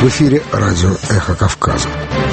В эфире радио «Эхо Кавказа».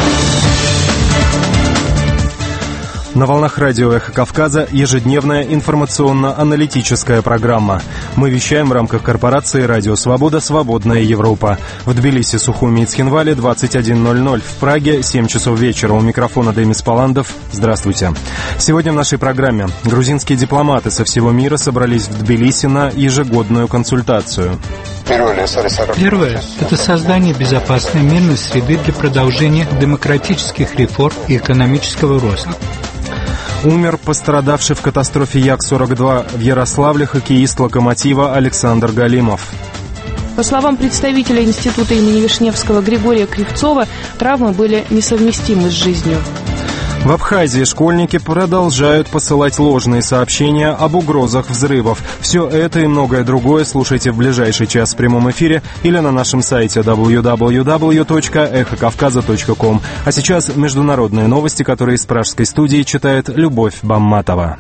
На волнах радио «Эхо Кавказа» ежедневная информационно-аналитическая программа. Мы вещаем в рамках корпорации «Радио Свобода. Свободная Европа». В Тбилиси, Сухуми и Цхинвале 21:00. В Праге 7 часов вечера. У микрофона Демис Паландов. Здравствуйте. Сегодня в нашей программе грузинские дипломаты со всего мира собрались в Тбилиси на ежегодную консультацию. Первое – это создание безопасной мирной среды для продолжения демократических реформ и экономического роста. Умер пострадавший в катастрофе Як-42 в Ярославле хоккеист «Локомотива» Александр Галимов. По словам представителя института имени Вишневского Григория Кривцова, травмы были несовместимы с жизнью. В Абхазии школьники продолжают посылать ложные сообщения об угрозах взрывов. Все это и многое другое слушайте в ближайший час в прямом эфире или на нашем сайте www.эхокавказа.ком. А сейчас международные новости, которые из пражской студии читает Любовь Бамматова.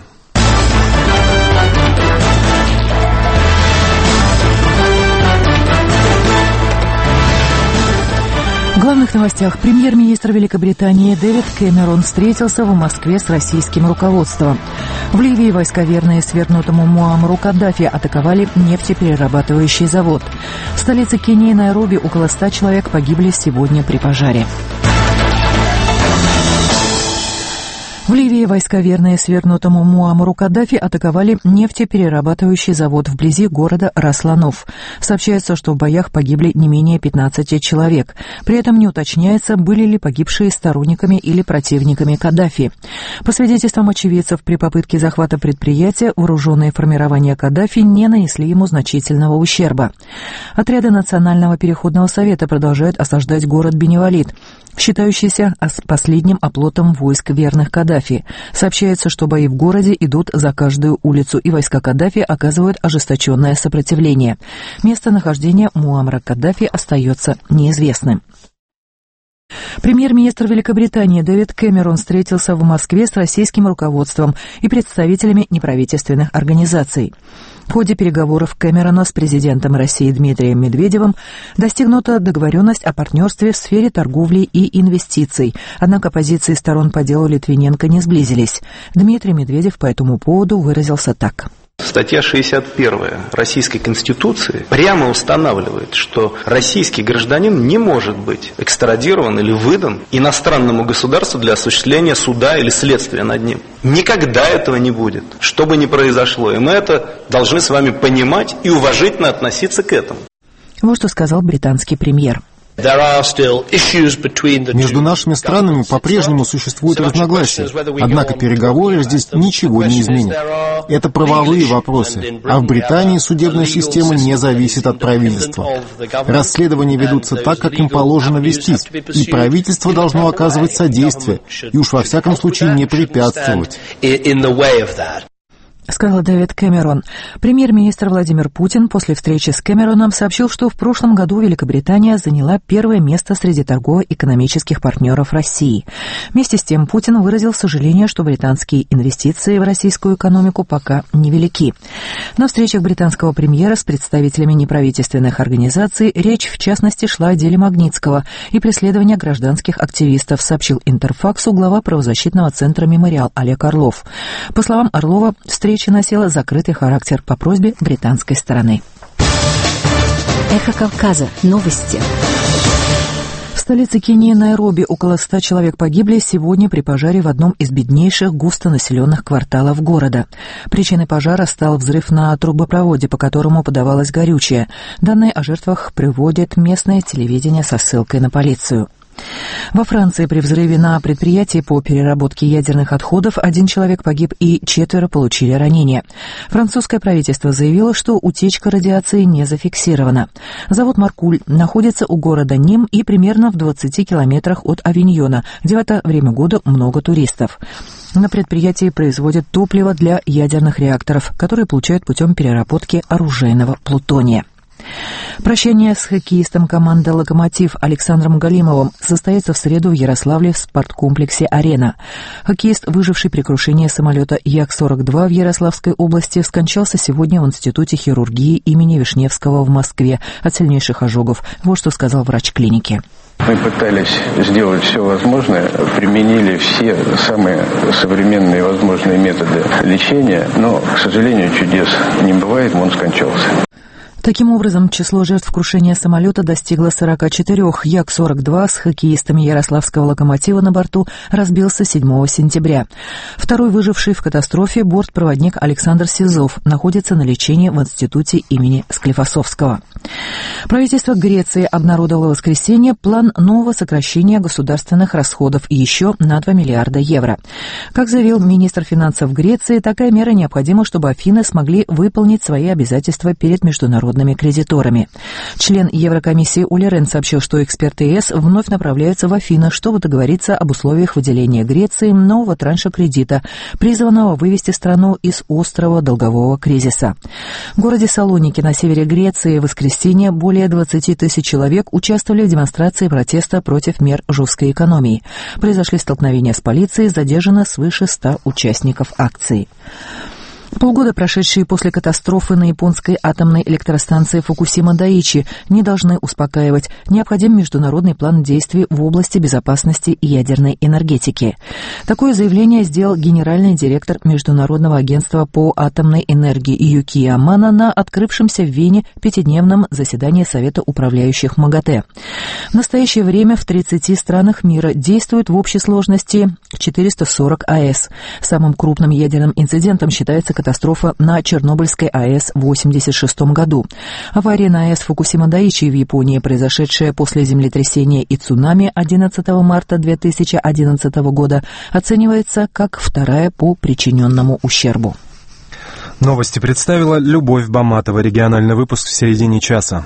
В главных новостях. Премьер-министр Великобритании Дэвид Кэмерон встретился в Москве с российским руководством. В Ливии войска, верные свергнутому Муаммару Каддафи, атаковали нефтеперерабатывающий завод. В столице Кении Найроби около 100 человек погибли сегодня при пожаре. В Ливии войска, верные свергнутому Муаммару Каддафи, атаковали нефтеперерабатывающий завод вблизи города Расланов. Сообщается, что в боях погибли не менее 15 человек. При этом не уточняется, были ли погибшие сторонниками или противниками Каддафи. По свидетельствам очевидцев, при попытке захвата предприятия вооруженные формирования Каддафи не нанесли ему значительного ущерба. Отряды Национального переходного совета продолжают осаждать город Беневалид, считающийся последним оплотом войск верных Каддафи. Сообщается, что бои в городе идут за каждую улицу, и войска Каддафи оказывают ожесточенное сопротивление. Местонахождение Муаммара Каддафи остается неизвестным. Премьер-министр Великобритании Дэвид Кэмерон встретился в Москве с российским руководством и представителями неправительственных организаций. В ходе переговоров Кэмерона с президентом России Дмитрием Медведевым достигнута договоренность о партнерстве в сфере торговли и инвестиций, однако позиции сторон по делу Литвиненко не сблизились. Дмитрий Медведев по этому поводу выразился так. Статья 61 Российской Конституции прямо устанавливает, что российский гражданин не может быть экстрадирован или выдан иностранному государству для осуществления суда или следствия над ним. Никогда этого не будет, что бы ни произошло. И мы это должны с вами понимать и уважительно относиться к этому. Вот что сказал британский премьер. Между нашими странами по-прежнему существуют разногласия, однако переговоры здесь ничего не изменят. Это правовые вопросы, а в Британии судебная система не зависит от правительства. Расследования ведутся так, как им положено вестись, и правительство должно оказывать содействие, и уж во всяком случае не препятствовать. Сказал Дэвид Кэмерон. Премьер-министр Владимир Путин после встречи с Кэмероном сообщил, что в прошлом году Великобритания заняла первое место среди торгово-экономических партнеров России. Вместе с тем Путин выразил сожаление, что британские инвестиции в российскую экономику пока невелики. На встречах британского премьера с представителями неправительственных организаций речь, в частности, шла о деле Магнитского и преследовании гражданских активистов, сообщил Интерфаксу глава правозащитного центра «Мемориал» Олег Орлов. По словам Орлова, встреча носила закрытый характер по просьбе британской стороны. Эхо Кавказа. Новости. В столице Кении Найроби около 100 человек погибли сегодня при пожаре в одном из беднейших густонаселенных кварталов города. Причиной пожара стал взрыв на трубопроводе, по которому подавалось горючее. Данные о жертвах приводит местное телевидение со ссылкой на полицию. Во Франции при взрыве на предприятии по переработке ядерных отходов 1 человек погиб и 4 получили ранения. Французское правительство заявило, что утечка радиации не зафиксирована. Завод «Маркуль» находится у города Ним и примерно в 20 километрах от Авиньона, где в это время года много туристов. На предприятии производят топливо для ядерных реакторов, которые получают путем переработки оружейного плутония. Прощание с хоккеистом команды «Локомотив» Александром Галимовым состоится в среду в Ярославле в спорткомплексе «Арена». Хоккеист, выживший при крушении самолета Як-42 в Ярославской области, скончался сегодня в Институте хирургии имени Вишневского в Москве от сильнейших ожогов. Вот что сказал врач клиники. Мы пытались сделать все возможное, применили все самые современные возможные методы лечения, но, к сожалению, чудес не бывает, он скончался. Таким образом, число жертв крушения самолета достигло 44. Як-42 с хоккеистами Ярославского «Локомотива» на борту разбился 7 сентября. Второй выживший в катастрофе бортпроводник Александр Сизов находится на лечении в институте имени Склифосовского. Правительство Греции обнародовало в воскресенье план нового сокращения государственных расходов еще на 2 миллиарда евро. Как заявил министр финансов Греции, такая мера необходима, чтобы Афины смогли выполнить свои обязательства перед международными кредиторами. Член Еврокомиссии Оли Рен сообщил, что эксперты ЕС вновь направляются в Афины, чтобы договориться об условиях выделения Греции нового транша кредита, призванного вывести страну из острого долгового кризиса. В городе Салоники на севере Греции в воскресенье более 20 тысяч человек участвовали в демонстрации протеста против мер жесткой экономии. Произошли столкновения с полицией, задержано свыше 100 участников акции. Полгода, прошедшие после катастрофы на японской атомной электростанции Фукусима-Дайичи, не должны успокаивать. Необходим международный план действий в области безопасности и ядерной энергетики. Такое заявление сделал генеральный директор Международного агентства по атомной энергии Юки Амано на открывшемся в Вене 5-дневном заседании Совета управляющих МАГАТЭ. В настоящее время в 30 странах мира действует в общей сложности 440 АЭС. Самым крупным ядерным инцидентом считается катастрофа на Чернобыльской АЭС в 1986 году. Авария на АЭС Фукусима-Дайичи в Японии, произошедшая после землетрясения и цунами 11 марта 2011 года, оценивается как вторая по причиненному ущербу. Новости представила Любовь Баматова. Региональный выпуск в середине часа.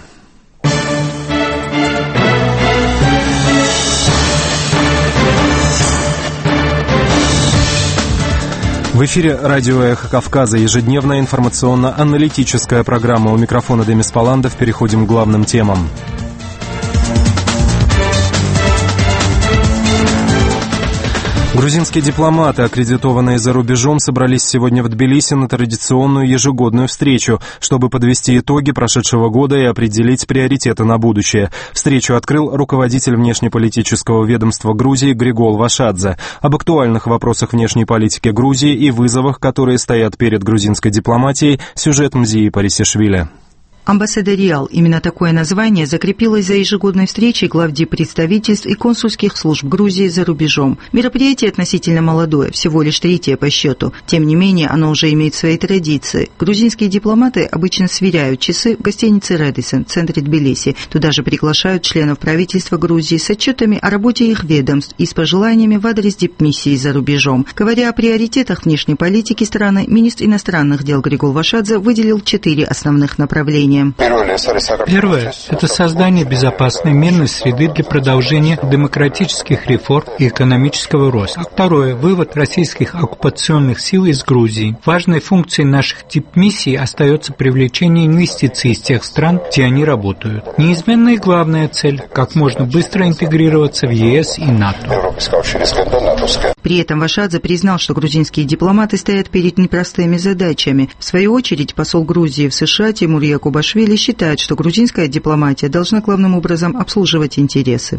В эфире радио «Эхо Кавказа», ежедневная информационно-аналитическая программа. У микрофона Демис Паландов. Переходим к главным темам. Грузинские дипломаты, аккредитованные за рубежом, собрались сегодня в Тбилиси на традиционную ежегодную встречу, чтобы подвести итоги прошедшего года и определить приоритеты на будущее. Встречу открыл руководитель внешнеполитического ведомства Грузии Григол Вашадзе. Об актуальных вопросах внешней политики Грузии и вызовах, которые стоят перед грузинской дипломатией, сюжет Мзии Парисишвили. Амбассадориал – именно такое название закрепилось за ежегодной встречей главдип представительств и консульских служб Грузии за рубежом. Мероприятие относительно молодое, всего лишь 3-е по счету. Тем не менее, оно уже имеет свои традиции. Грузинские дипломаты обычно сверяют часы в гостинице «Рэдисон» в центре Тбилиси. Туда же приглашают членов правительства Грузии с отчетами о работе их ведомств и с пожеланиями в адрес дипмиссии за рубежом. Говоря о приоритетах внешней политики страны, министр иностранных дел Григол Вашадзе выделил 4 основных направления. Первое – это создание безопасной мирной среды для продолжения демократических реформ и экономического роста. Второе – вывод российских оккупационных сил из Грузии. Важной функцией наших дипмиссий остается привлечение инвестиций из тех стран, где они работают. Неизменная и главная цель – как можно быстро интегрироваться в ЕС и НАТО. При этом Вашадзе признал, что грузинские дипломаты стоят перед непростыми задачами. В свою очередь, посол Грузии в США Тимур Якубашвили считает, что грузинская дипломатия должна главным образом обслуживать интересы.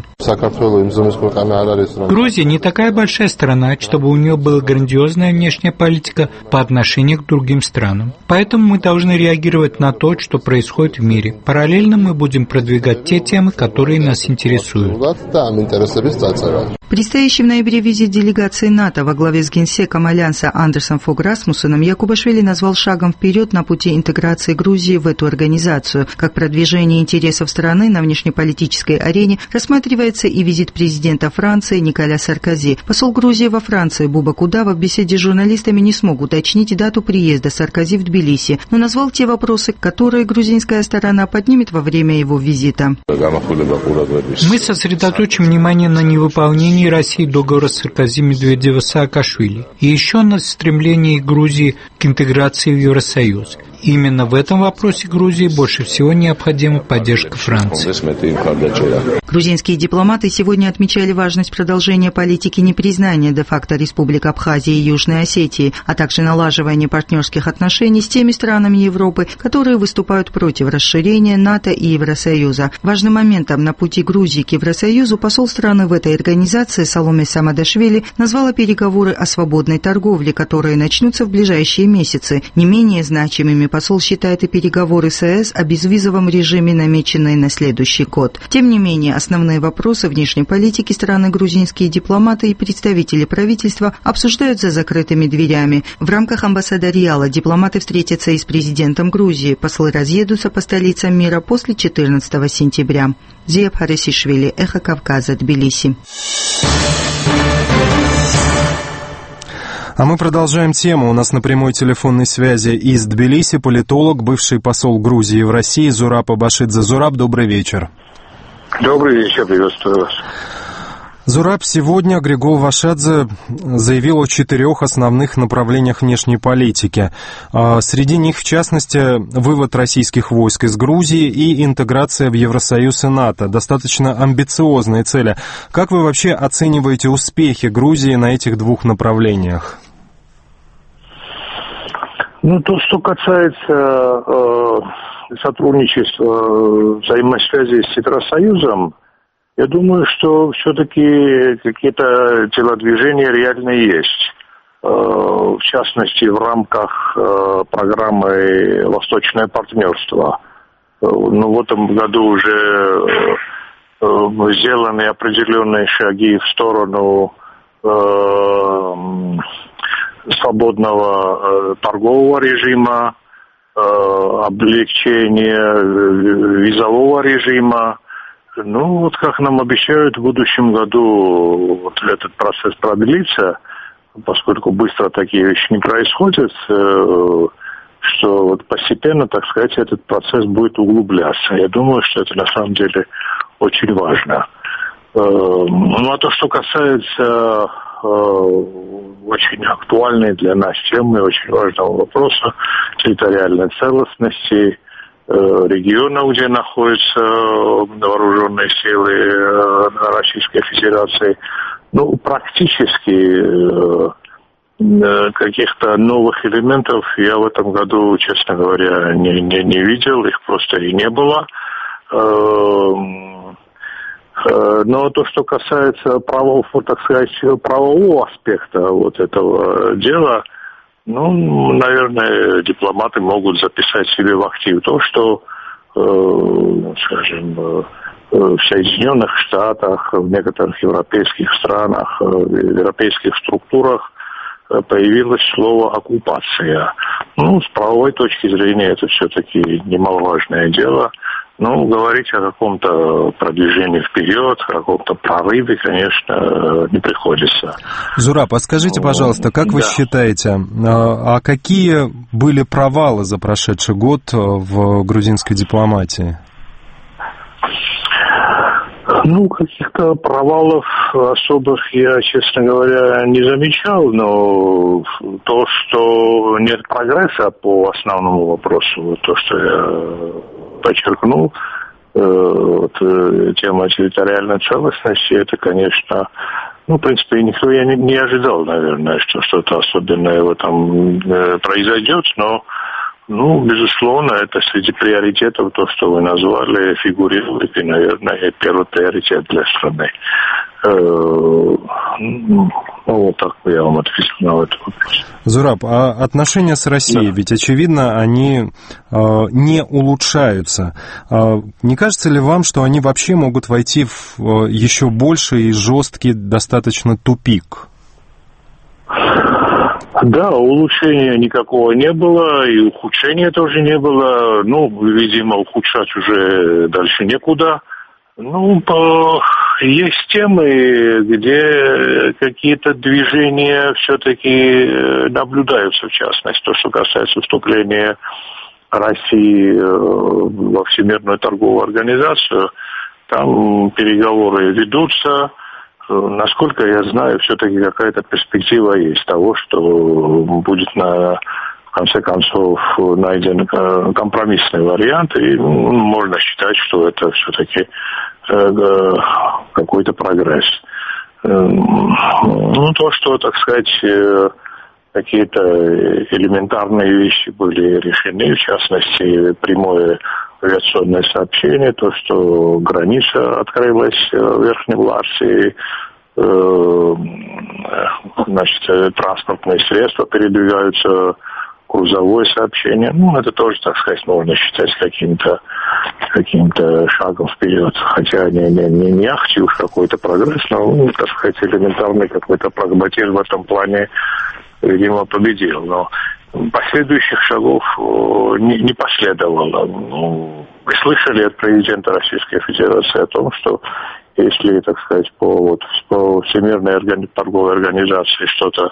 Грузия не такая большая страна, чтобы у нее была грандиозная внешняя политика по отношению к другим странам. Поэтому мы должны реагировать на то, что происходит в мире. Параллельно мы будем продвигать те темы, которые нас интересуют. Предстоящий в ноябре визит делегации НАТО во главе с генсеком Альянса Андерсом Фог Расмуссеном Якубашвили назвал шагом вперед на пути интеграции Грузии в эту организацию. Как продвижение интересов страны на внешнеполитической арене рассматривается и визит президента Франции Николя Саркози. Посол Грузии во Франции Буба Кудава в беседе с журналистами не смог уточнить дату приезда Саркози в Тбилиси, но назвал те вопросы, которые грузинская сторона поднимет во время его визита. Мы сосредоточим внимание на невыполнении России договора Саркози-Медведева-Саакашвили и еще на стремлении Грузии к интеграции в Евросоюз. Именно в этом вопросе Грузии больше всего необходима поддержка Франции. Грузинские дипломаты сегодня отмечали важность продолжения политики непризнания де-факто республик Абхазии и Южной Осетии, а также налаживания партнерских отношений с теми странами Европы, которые выступают против расширения НАТО и Евросоюза. Важным моментом на пути Грузии к Евросоюзу посол страны в этой организации Саломе Самадашвили назвала переговоры о свободной торговле, которые начнутся в ближайшие месяцы. Не менее значимыми посол считает и переговоры с ЕС о безвизовом режиме, намеченные на следующий год. Тем не менее, основные вопросы внешней политики страны грузинские дипломаты и представители правительства обсуждают за закрытыми дверями. В рамках амбассадариала дипломаты встретятся и с президентом Грузии. Послы разъедутся по столицам мира после 14 сентября. Зия Бхарисишвили, Эхо Кавказа, Тбилиси. А мы продолжаем тему. У нас на прямой телефонной связи из Тбилиси политолог, бывший посол Грузии в России Зураб Абашидзе. Зураб, добрый вечер. Добрый вечер, приветствую вас. Зураб, сегодня Григол Вашадзе заявил о 4 основных направлениях внешней политики. Среди них, в частности, вывод российских войск из Грузии и интеграция в Евросоюз и НАТО. Достаточно амбициозные цели. Как вы вообще оцениваете успехи Грузии на этих двух направлениях? То, что касается сотрудничества, взаимосвязи с Евросоюзом, я думаю, что все-таки какие-то телодвижения реально есть. В частности, в рамках программы «Восточное партнерство». В этом году уже сделаны определенные шаги в сторону свободного торгового режима, облегчения визового режима. Как нам обещают, в будущем году этот процесс продлится, поскольку быстро такие вещи не происходят, что постепенно, так сказать, этот процесс будет углубляться. Я думаю, что это на самом деле очень важно. А то, что касается очень актуальной для нас темы, очень важного вопроса территориальной целостности региона, где находятся вооруженные силы Российской Федерации, практически каких-то новых элементов я в этом году, честно говоря, не видел, их просто и не было. Но то, что касается правового аспекта этого дела, наверное, дипломаты могут записать себе в актив то, что, в Соединенных Штатах, в некоторых европейских странах, в европейских структурах появилось слово «оккупация». С правовой точки зрения это все-таки немаловажное дело. Говорить о каком-то продвижении вперед, о каком-то прорыве, конечно, не приходится. Зураб, а скажите, пожалуйста, как вы считаете, а какие были провалы за прошедший год в грузинской дипломатии? Каких-то провалов особых я, честно говоря, не замечал, но то, что нет прогресса по основному вопросу, то, что я подчеркнул, тема территориальной целостности, это, конечно, в принципе, никто не ожидал, наверное, что что-то особенное в этом произойдет, но безусловно, это среди приоритетов, то, что вы назвали, фигурирует, и, наверное, первый приоритет для страны. Так бы я вам ответил на этот вопрос. Зураб, а отношения с Россией, ведь, очевидно, они не улучшаются. Не кажется ли вам, что они вообще могут войти в еще больший и жесткий достаточно тупик? Да, улучшения никакого не было, и ухудшения тоже не было. Видимо, ухудшать уже дальше некуда. Есть темы, где какие-то движения все-таки наблюдаются, в частности, то, что касается вступления России во Всемирную торговую организацию. Там переговоры ведутся. Насколько я знаю, все-таки какая-то перспектива есть того, что будет в конце концов найден компромиссный вариант, и можно считать, что это все-таки какой-то прогресс. То, что, так сказать, какие-то элементарные вещи были решены, в частности, прямое авиационное сообщение, то, что граница открылась в Верхней Ларции, транспортные средства передвигаются, грузовое сообщение. Это тоже, так сказать, можно считать каким-то шагом вперед. Хотя не ахти уж какой-то прогресс, но, так сказать, элементарный какой-то прагматизм в этом плане, видимо, победил. Но последующих шагов не последовало. Вы слышали от президента Российской Федерации о том, что если, так сказать, по Всемирной торговой организации что-то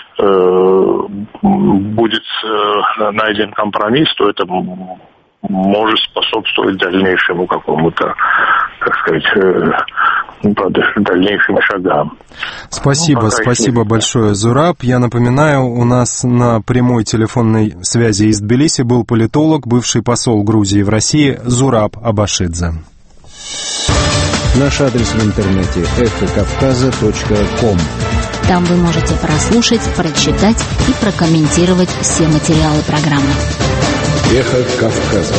будет найден компромисс, то это может способствовать дальнейшему какому-то, так сказать, дальнейшим шагам. Спасибо большое, Зураб. Я напоминаю, у нас на прямой телефонной связи из Тбилиси был политолог, бывший посол Грузии в России Зураб Абашидзе. Наш адрес в интернете эхокавказа.ком. Там вы можете прослушать, прочитать и прокомментировать все материалы программы. Эхо Кавказа.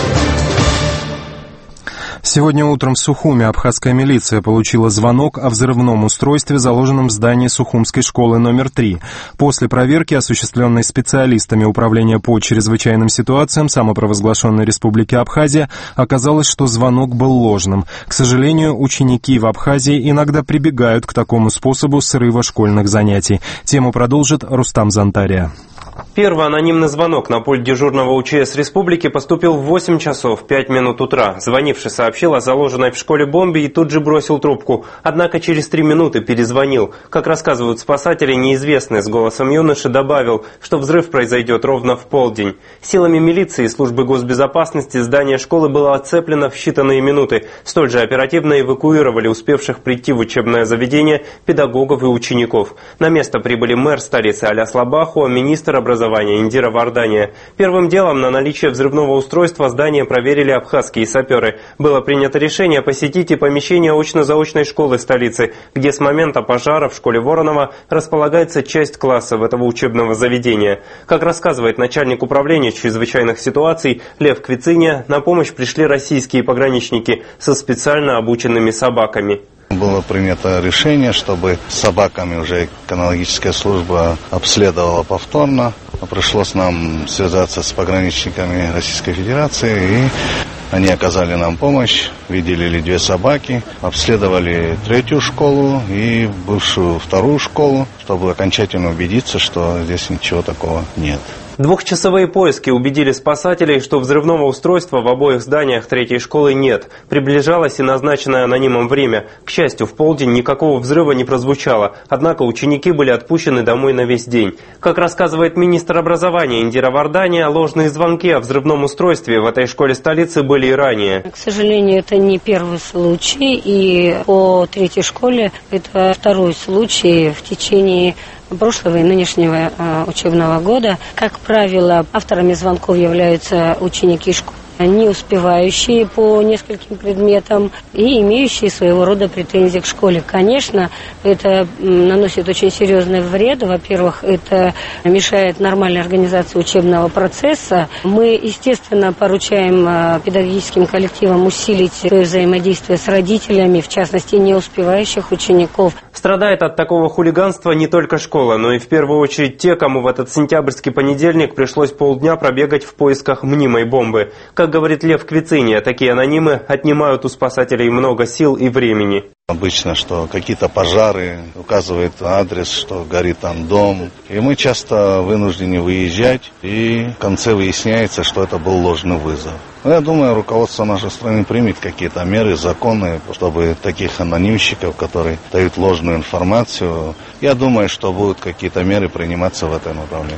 Сегодня утром в Сухуме абхазская милиция получила звонок о взрывном устройстве, заложенном в здании Сухумской школы номер 3. После проверки, осуществленной специалистами Управления по чрезвычайным ситуациям самопровозглашенной Республики Абхазия, оказалось, что звонок был ложным. К сожалению, ученики в Абхазии иногда прибегают к такому способу срыва школьных занятий. Тему продолжит Рустам Зантария. Первый анонимный звонок на пульт дежурного УЧС республики поступил в 8 часов 5 минут утра. Звонивший сообщил о заложенной в школе бомбе и тут же бросил трубку. Однако через 3 минуты перезвонил. Как рассказывают спасатели, неизвестный с голосом юноши добавил, что взрыв произойдет ровно в полдень. Силами милиции и службы госбезопасности здание школы было оцеплено в считанные минуты. Столь же оперативно эвакуировали успевших прийти в учебное заведение педагогов и учеников. На место прибыли мэр столицы Аляс Лабаху, министр образования Индира Вардания. Первым делом на наличие взрывного устройства здание проверили абхазские саперы. Было принято решение посетить и помещение очно-заочной школы столицы, где с момента пожара в школе Воронова располагается часть классов этого учебного заведения. Как рассказывает начальник управления чрезвычайных ситуаций Лев Квициня, на помощь пришли российские пограничники со специально обученными собаками. Было принято решение, чтобы с собаками уже кинологическая служба обследовала повторно. Пришлось нам связаться с пограничниками Российской Федерации, и они оказали нам помощь, выделили 2 собаки, обследовали 3-ю школу и бывшую 2-ю школу, чтобы окончательно убедиться, что здесь ничего такого нет. Двухчасовые поиски убедили спасателей, что взрывного устройства в обоих зданиях 3-й школы нет. Приближалось и назначенное анонимом время. К счастью, в полдень никакого взрыва не прозвучало, однако ученики были отпущены домой на весь день. Как рассказывает министр образования Индира Вардания, ложные звонки о взрывном устройстве в этой школе столицы были и ранее. К сожалению, это не первый случай, и по 3-й школе это 2-й случай в течение прошлого и нынешнего учебного года. Как правило, авторами звонков являются ученики школы, не успевающие по нескольким предметам и имеющие своего рода претензии к школе. Конечно, это наносит очень серьезный вред. Во-первых, это мешает нормальной организации учебного процесса. Мы, естественно, поручаем педагогическим коллективам усилить свое взаимодействие с родителями, в частности, не успевающих учеников. Страдает от такого хулиганства не только школа, но и в первую очередь те, кому в этот сентябрьский понедельник пришлось полдня пробегать в поисках мнимой бомбы. Как говорит Лев Квициня, такие анонимы отнимают у спасателей много сил и времени. Обычно, что какие-то пожары, указывает адрес, что горит там дом. И мы часто вынуждены выезжать, и в конце выясняется, что это был ложный вызов. Но я думаю, руководство нашей страны примет какие-то меры, законы, чтобы таких анонимщиков, которые дают ложную информацию, я думаю, что будут какие-то меры приниматься в этом направлении.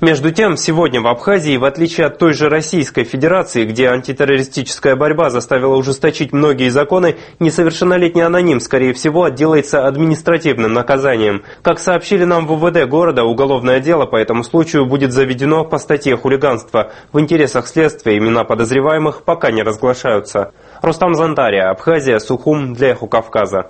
Между тем, сегодня в Абхазии, в отличие от той же Российской Федерации, где антитеррористическая борьба заставила ужесточить многие законы, несовершеннолетний аноним, скорее всего, отделается административным наказанием. Как сообщили нам в УВД города, уголовное дело по этому случаю будет заведено по статье хулиганства. В интересах следствия имена подозреваемых пока не разглашаются. Рустам Зантария, Абхазия, Сухум, для Эхо Кавказа.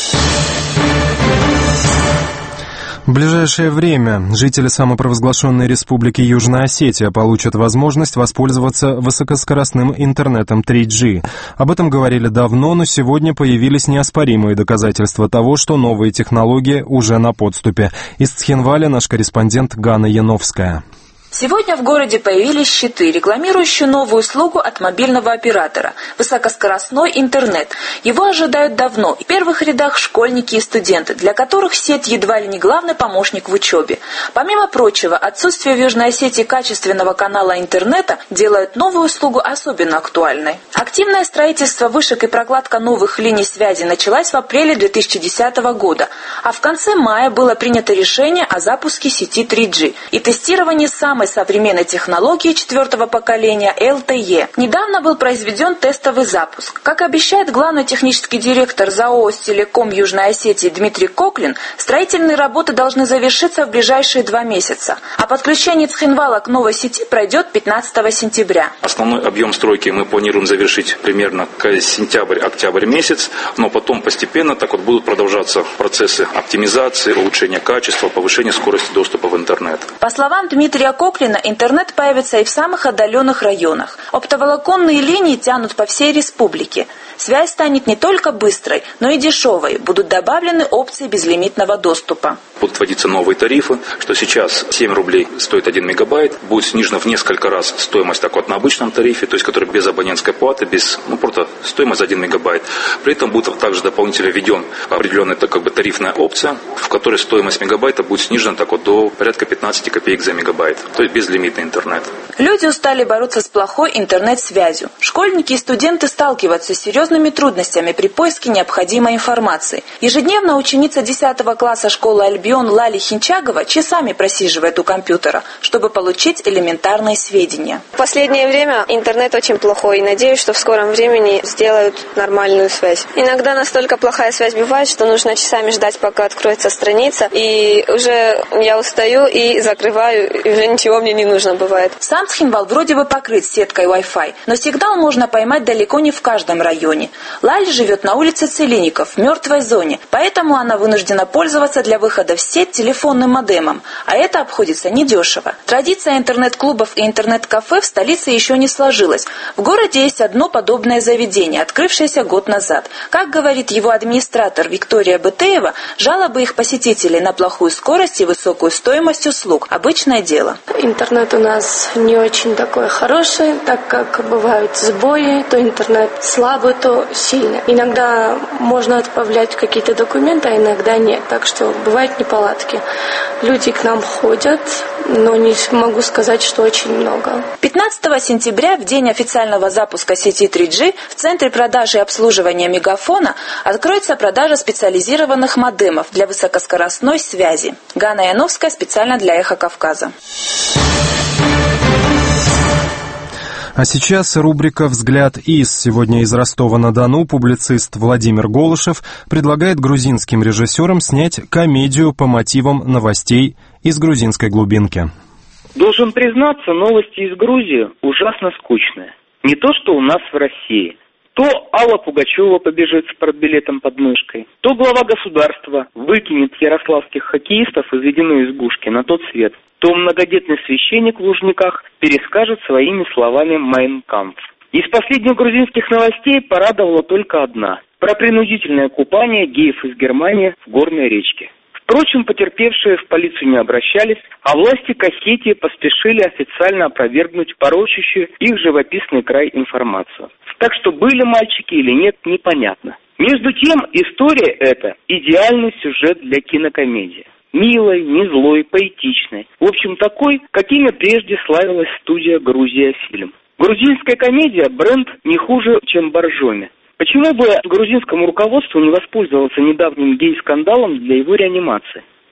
В ближайшее время жители самопровозглашенной республики Южная Осетия получат возможность воспользоваться высокоскоростным интернетом 3G. Об этом говорили давно, но сегодня появились неоспоримые доказательства того, что новые технологии уже на подступе. Из Цхинваля наш корреспондент Ганна Яновская. Сегодня в городе появились щиты, рекламирующие новую услугу от мобильного оператора – высокоскоростной интернет. Его ожидают давно. В первых рядах школьники и студенты, для которых сеть едва ли не главный помощник в учебе. Помимо прочего, отсутствие в Южной Осетии качественного канала интернета делает новую услугу особенно актуальной. Активное строительство вышек и прокладка новых линий связи началась в апреле 2010 года, а в конце мая было принято решение о запуске сети 3G и тестировании самой современной технологии 4-го поколения LTE. Недавно был произведен тестовый запуск. Как обещает главный технический директор ЗАО «Телеком Южной Осетии» Дмитрий Коклин, строительные работы должны завершиться в ближайшие 2 месяца, а подключение Цхинвала к новой сети пройдет 15 сентября. Основной объем стройки мы планируем завершить примерно к сентябрь-октябрь месяц, но потом постепенно так вот будут продолжаться процессы оптимизации, улучшения качества, повышения скорости доступа в интернет. По словам Дмитрия Коклина, интернет появится и в самых отдаленных районах. Оптоволоконные линии тянут по всей республике. Связь станет не только быстрой, но и дешевой. Будут добавлены опции безлимитного доступа. Будут вводиться новые тарифы, что сейчас 7 рублей стоит 1 мегабайт. Будет снижена в несколько раз стоимость так вот на обычном тарифе, то есть который без абонентской платы, без просто стоимость за 1 мегабайт. При этом будет также дополнительно введен определенная тарифная опция, в которой стоимость мегабайта будет снижена так вот до порядка 15 копеек за мегабайт. То есть безлимитный интернет. Люди устали бороться с плохой интернет-связью. Школьники и студенты сталкиваются с серьезными трудностями при поиске необходимой информации. Ежедневно ученица 10 класса школы Альбион Лали Хинчагова часами просиживает у компьютера, чтобы получить элементарные сведения. В последнее время интернет очень плохой, и надеюсь, что в скором времени сделают нормальную связь. Иногда настолько плохая связь бывает, что нужно часами ждать, пока откроется страница, и уже я устаю и закрываю, и уже ничего мне не нужно бывает. Сам Цхинвал вроде бы покрыт сеткой Wi-Fi, но сигнал можно поймать далеко не в каждом районе. Лали живет на улице Целинников, в мертвой зоне, поэтому она вынуждена пользоваться для выхода в сеть телефонным модемом, а это обходится недешево. Традиция интернет-клубов и интернет-кафе в столице еще не сложилась. В городе есть одно подобное заведение, открывшееся год назад. Как говорит его администратор Виктория Бытеева, жалобы их посетителей на плохую скорость и высокую стоимость услуг – обычное дело. Интернет у нас не очень такой хороший, так как бывают сбои, то интернет слабый, то сильный. Иногда можно отправлять какие-то документы, а иногда нет, так что бывают неполадки. Люди к нам ходят, но не могу сказать, что очень много. 15 сентября, в день официального запуска сети 3G, в Центре продажи и обслуживания Мегафона откроется продажа специализированных модемов для высокоскоростной связи. Ганна Яновская специально для Эхо Кавказа. А сейчас рубрика «Взгляд из». Сегодня из Ростова-на-Дону публицист Владимир Голышев предлагает грузинским режиссерам снять комедию по мотивам новостей из грузинской глубинки. Должен признаться, новости из Грузии ужасно скучные. Не то, что у нас в России. То Алла Пугачева побежит с партбилетом под мышкой, то глава государства выкинет ярославских хоккеистов из ледяной избушки на тот свет, то многодетный священник в Лужниках перескажет своими словами «Майн кампф». Из последних грузинских новостей порадовала только одна – про принудительное купание геев из Германии в горной речке. Впрочем, потерпевшие в полицию не обращались, а власти Кахетии поспешили официально опровергнуть порочащую их живописный край информацию. Так что были мальчики или нет, непонятно. Между тем, история эта – идеальный сюжет для кинокомедии. Милой, не злой, поэтичной. В общем, такой, какими прежде славилась студия «Грузия Фильм». Грузинская комедия – бренд не хуже, чем Боржоми. Почему бы грузинскому руководству не воспользоваться недавним гей-скандалом для его реанимации?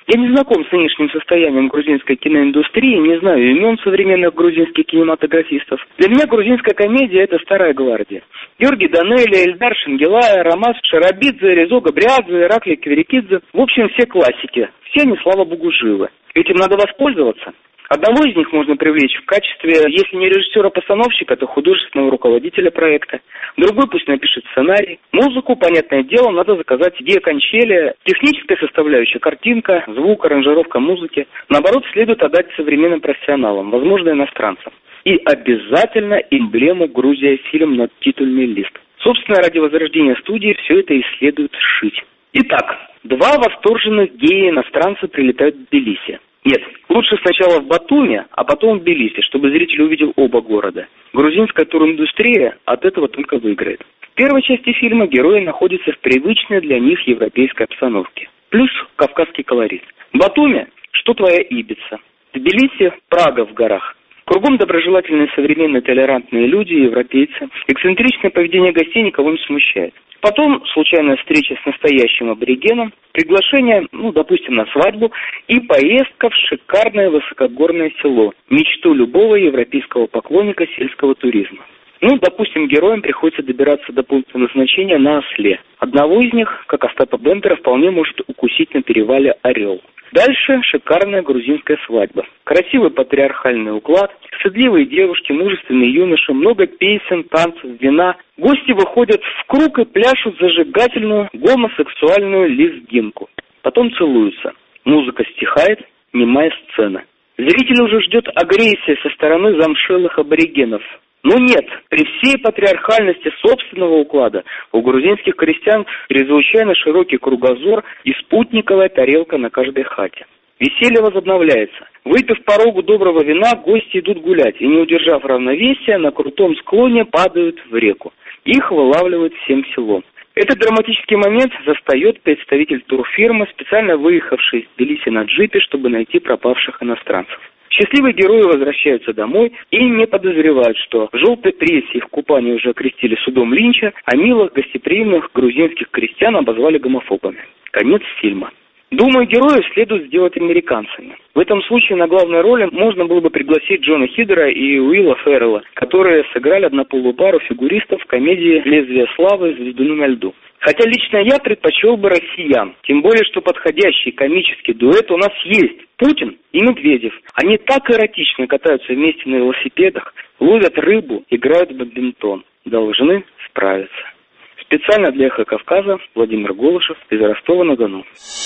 Я не знаком с нынешним состоянием грузинской киноиндустрии, не знаю имен современных грузинских кинематографистов. Для меня грузинская комедия – это старая гвардия. Георгий Данелия, Эльдар Шенгелай, Рамаз Шарабидзе, Резо Габриадзе, Ираклий Кверикидзе. В общем, все классики. Все они, слава богу, живы. Этим надо воспользоваться. Одного из них можно привлечь в качестве, если не режиссера-постановщика, то художественного руководителя проекта. Другой пусть напишет сценарий. Музыку, понятное дело, надо заказать Гея Кончелия. Техническая составляющая, картинка, звук, аранжировка музыки. Наоборот, следует отдать современным профессионалам, возможно, иностранцам. И обязательно эмблему «Грузия фильм» на титульный лист. Собственно, ради возрождения студии все это и следует сшить. Итак, 2 восторженных гея-иностранца прилетают в Тбилиси. Нет, лучше сначала в Батуми, а потом в Тбилиси, чтобы зритель увидел оба города. Грузинская туриндустрия от этого только выиграет. В первой части фильма герои находятся в привычной для них европейской обстановке. Плюс кавказский колорит. Батуми – что твоя Ибица. Тбилиси – Прага в горах. Кругом доброжелательные, современные, толерантные люди, европейцы. Эксцентричное поведение гостей никого не смущает. Потом случайная встреча с настоящим аборигеном, приглашение, допустим, на свадьбу и поездка в шикарное высокогорное село. Мечту любого европейского поклонника сельского туризма. Допустим, героям приходится добираться до пункта назначения на осле. Одного из них, как Остапа Бендера, вполне может укусить на перевале орел. Дальше шикарная грузинская свадьба. Красивый патриархальный уклад, стыдливые девушки, мужественные юноши, много песен, танцев, вина. Гости выходят в круг и пляшут зажигательную гомосексуальную лезгинку. Потом целуются. Музыка стихает, немая сцена. Зритель уже ждет агрессии со стороны замшелых аборигенов. Но нет, при всей патриархальности собственного уклада у грузинских крестьян чрезвычайно широкий кругозор и спутниковая тарелка на каждой хате. Веселье возобновляется. Выпив порогу доброго вина, гости идут гулять и, не удержав равновесия, на крутом склоне падают в реку. Их вылавливают всем селом. Этот драматический момент застает представитель турфирмы, специально выехавший из Тбилиси на джипе, чтобы найти пропавших иностранцев. Счастливые герои возвращаются домой и не подозревают, что в желтой прессе их купание уже окрестили судом Линча, а милых гостеприимных грузинских крестьян обозвали гомофобами. Конец фильма. Думаю, героев следует сделать американцами. В этом случае на главной роли можно было бы пригласить Джона Хидера и Уилла Феррелла, которые сыграли однополую пару фигуристов в комедии «Лезвие славы. Звездуны на льду». Хотя лично я предпочел бы россиян, тем более, что подходящий комический дуэт у нас есть. Путин и Медведев. Они так эротично катаются вместе на велосипедах, ловят рыбу, играют в бадминтон. Должны справиться. Специально для «Эхо Кавказа» Владимир Голышев из Ростова-на-Дону.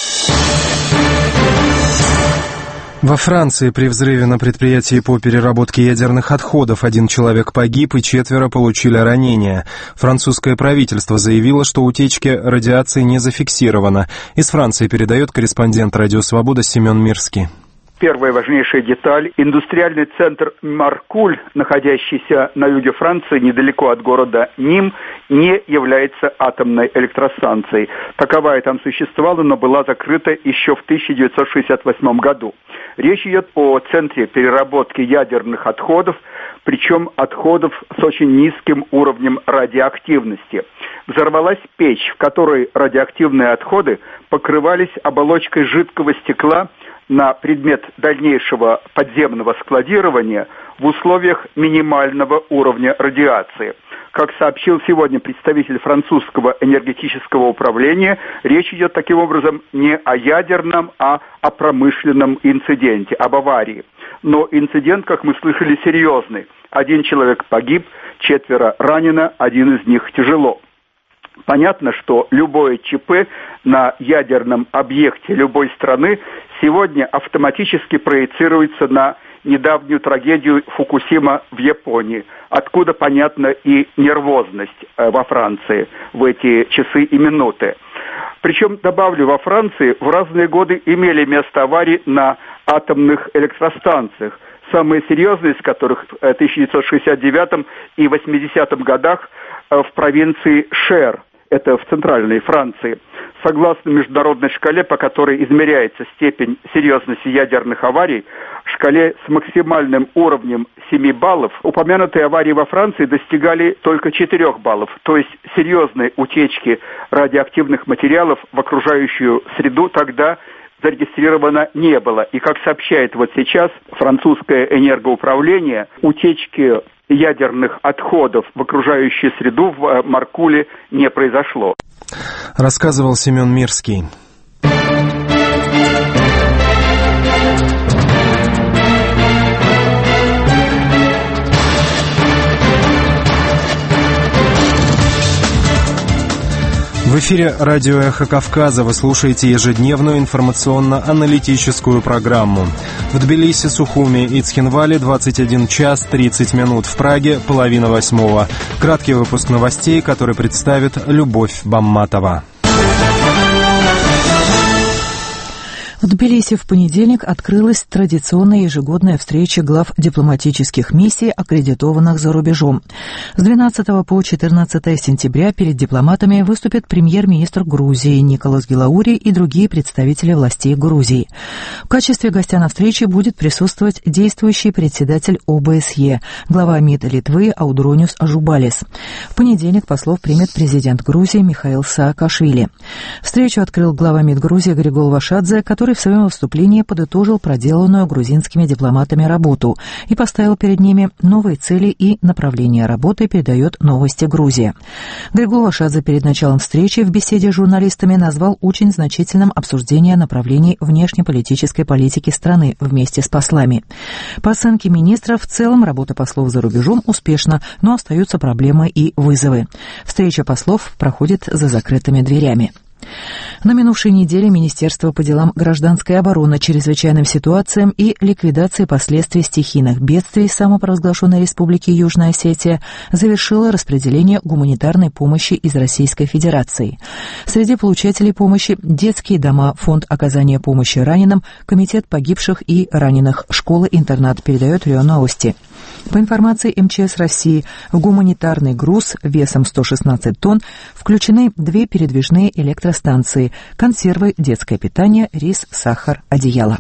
Во Франции при взрыве на предприятии по переработке ядерных отходов 1 человек погиб и 4 получили ранения. Французское правительство заявило, что утечки радиации не зафиксировано. Из Франции передает корреспондент «Радио Свобода» Семен Мирский. Первая важнейшая деталь. Индустриальный центр Маркуль, находящийся на юге Франции, недалеко от города Ним, не является атомной электростанцией. Таковая там существовала, но была закрыта еще в 1968 году. Речь идет о центре переработки ядерных отходов, причем отходов с очень низким уровнем радиоактивности. Взорвалась печь, в которой радиоактивные отходы покрывались оболочкой жидкого стекла на предмет дальнейшего подземного складирования в условиях минимального уровня радиации. Как сообщил сегодня представитель французского энергетического управления, речь идет таким образом не о ядерном, а о промышленном инциденте, об аварии. Но инцидент, как мы слышали, серьезный. 1 человек погиб, 4 ранено, 1 из них тяжело. Понятно, что любое ЧП на ядерном объекте любой страны сегодня автоматически проецируется на недавнюю трагедию Фукусима в Японии, откуда, понятно, и нервозность во Франции в эти часы и минуты. Причем, добавлю, во Франции в разные годы имели место аварии на атомных электростанциях, самые серьезные из которых в 1969 и 80 годах в провинции Шер, это в центральной Франции. Согласно международной шкале, по которой измеряется степень серьезности ядерных аварий, шкале с максимальным уровнем 7 баллов, упомянутые аварии во Франции достигали только 4 баллов, то есть серьезные утечки радиоактивных материалов в окружающую среду тогда зарегистрировано не было. И, как сообщает вот сейчас французское энергоуправление, утечки ядерных отходов в окружающую среду в Маркуле не произошло. Рассказывал Семен Мирский. В эфире радио «Эхо Кавказа» вы слушаете ежедневную информационно-аналитическую программу. В Тбилиси, Сухуми и Цхинвале 21 час 30 минут. В Праге 7:30. Краткий выпуск новостей, который представит Любовь Бамматова. В Тбилиси в понедельник открылась традиционная ежегодная встреча глав дипломатических миссий, аккредитованных за рубежом. С 12 по 14 сентября перед дипломатами выступят премьер-министр Грузии Николас Гелаури и другие представители властей Грузии. В качестве гостя на встрече будет присутствовать действующий председатель ОБСЕ, глава МИД Литвы Аудрониус Ажубалис. В понедельник послов примет президент Грузии Михаил Саакашвили. Встречу открыл глава МИД Грузии Григол Вашадзе, который в своем выступлении подытожил проделанную грузинскими дипломатами работу и поставил перед ними новые цели и направления работы, передает «Новости Грузии». Григол Вашадзе перед началом встречи в беседе с журналистами назвал очень значительным обсуждение направлений внешнеполитической политики страны вместе с послами. По оценке министра, в целом работа послов за рубежом успешна, но остаются проблемы и вызовы. Встреча послов проходит за закрытыми дверями. На минувшей неделе Министерство по делам гражданской обороны, чрезвычайным ситуациям и ликвидации последствий стихийных бедствий самопровозглашенной Республики Южная Осетия завершило распределение гуманитарной помощи из Российской Федерации. Среди получателей помощи детские дома, фонд оказания помощи раненым, комитет погибших и раненых, школы-интернат, передает РИА Новости. По информации МЧС России, в гуманитарный груз весом 116 тонн включены 2 передвижные электростанции, консервы, детское питание, рис, сахар, одеяло.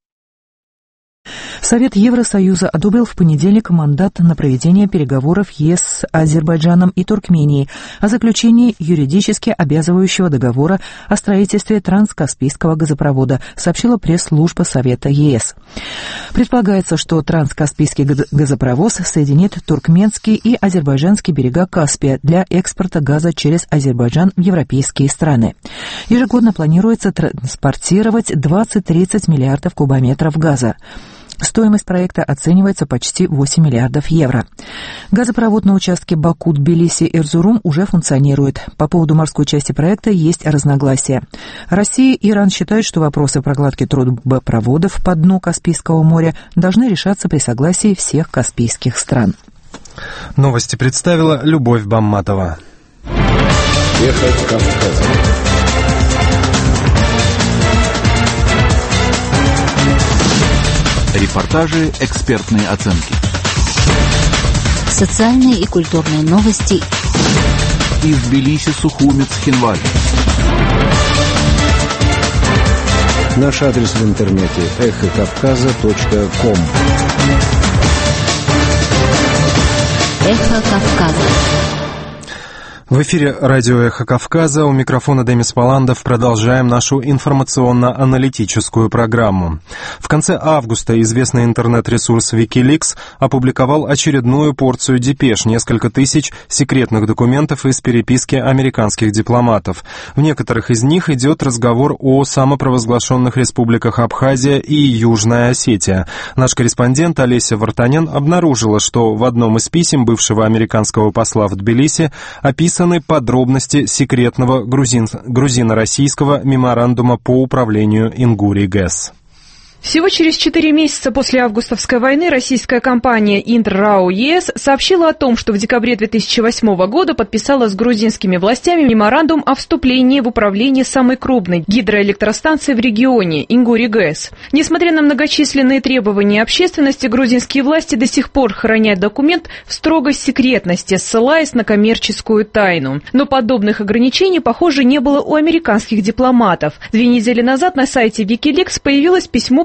Совет Евросоюза одобрил в понедельник мандат на проведение переговоров ЕС с Азербайджаном и Туркменией о заключении юридически обязывающего договора о строительстве транскаспийского газопровода, сообщила пресс-служба Совета ЕС. Предполагается, что транскаспийский газопровоз соединит туркменский и азербайджанский берега Каспия для экспорта газа через Азербайджан в европейские страны. Ежегодно планируется транспортировать 20-30 миллиардов кубометров газа. Стоимость проекта оценивается почти 8 миллиардов евро. Газопровод на участке Баку-Тбилиси-Эрзурум уже функционирует. По поводу морской части проекта есть разногласия. Россия и Иран считают, что вопросы прокладки трубопроводов по дну Каспийского моря должны решаться при согласии всех каспийских стран. Новости представила Любовь Бамматова. Эхо Кавказа. Репортажи, экспертные оценки. Социальные и культурные новости. Из Тбилиси, Сухуми, Цхинвале. Наш адрес в интернете эхокавказа.ком. Эхо Кавказа. В эфире радио «Эхо Кавказа», у микрофона Демис Паландов. Продолжаем нашу информационно-аналитическую программу. В конце августа известный интернет-ресурс Wikileaks опубликовал очередную порцию депеш, несколько тысяч секретных документов из переписки американских дипломатов. В некоторых из них идет разговор о самопровозглашенных республиках Абхазия и Южная Осетия. Наш корреспондент Олеся Вартанян обнаружила, что в одном из писем бывшего американского посла в Тбилиси описаны подробности секретного грузино-российского меморандума по управлению Ингури ГЭС. Всего через 4 месяца после августовской войны российская компания Интер-РАО ЕС сообщила о том, что в декабре 2008 года подписала с грузинскими властями меморандум о вступлении в управление самой крупной гидроэлектростанцией в регионе Ингури ГЭС. Несмотря на многочисленные требования общественности, грузинские власти до сих пор хранят документ в строгой секретности, ссылаясь на коммерческую тайну. Но подобных ограничений, похоже, не было у американских дипломатов. 2 недели назад на сайте Wikileaks появилось письмо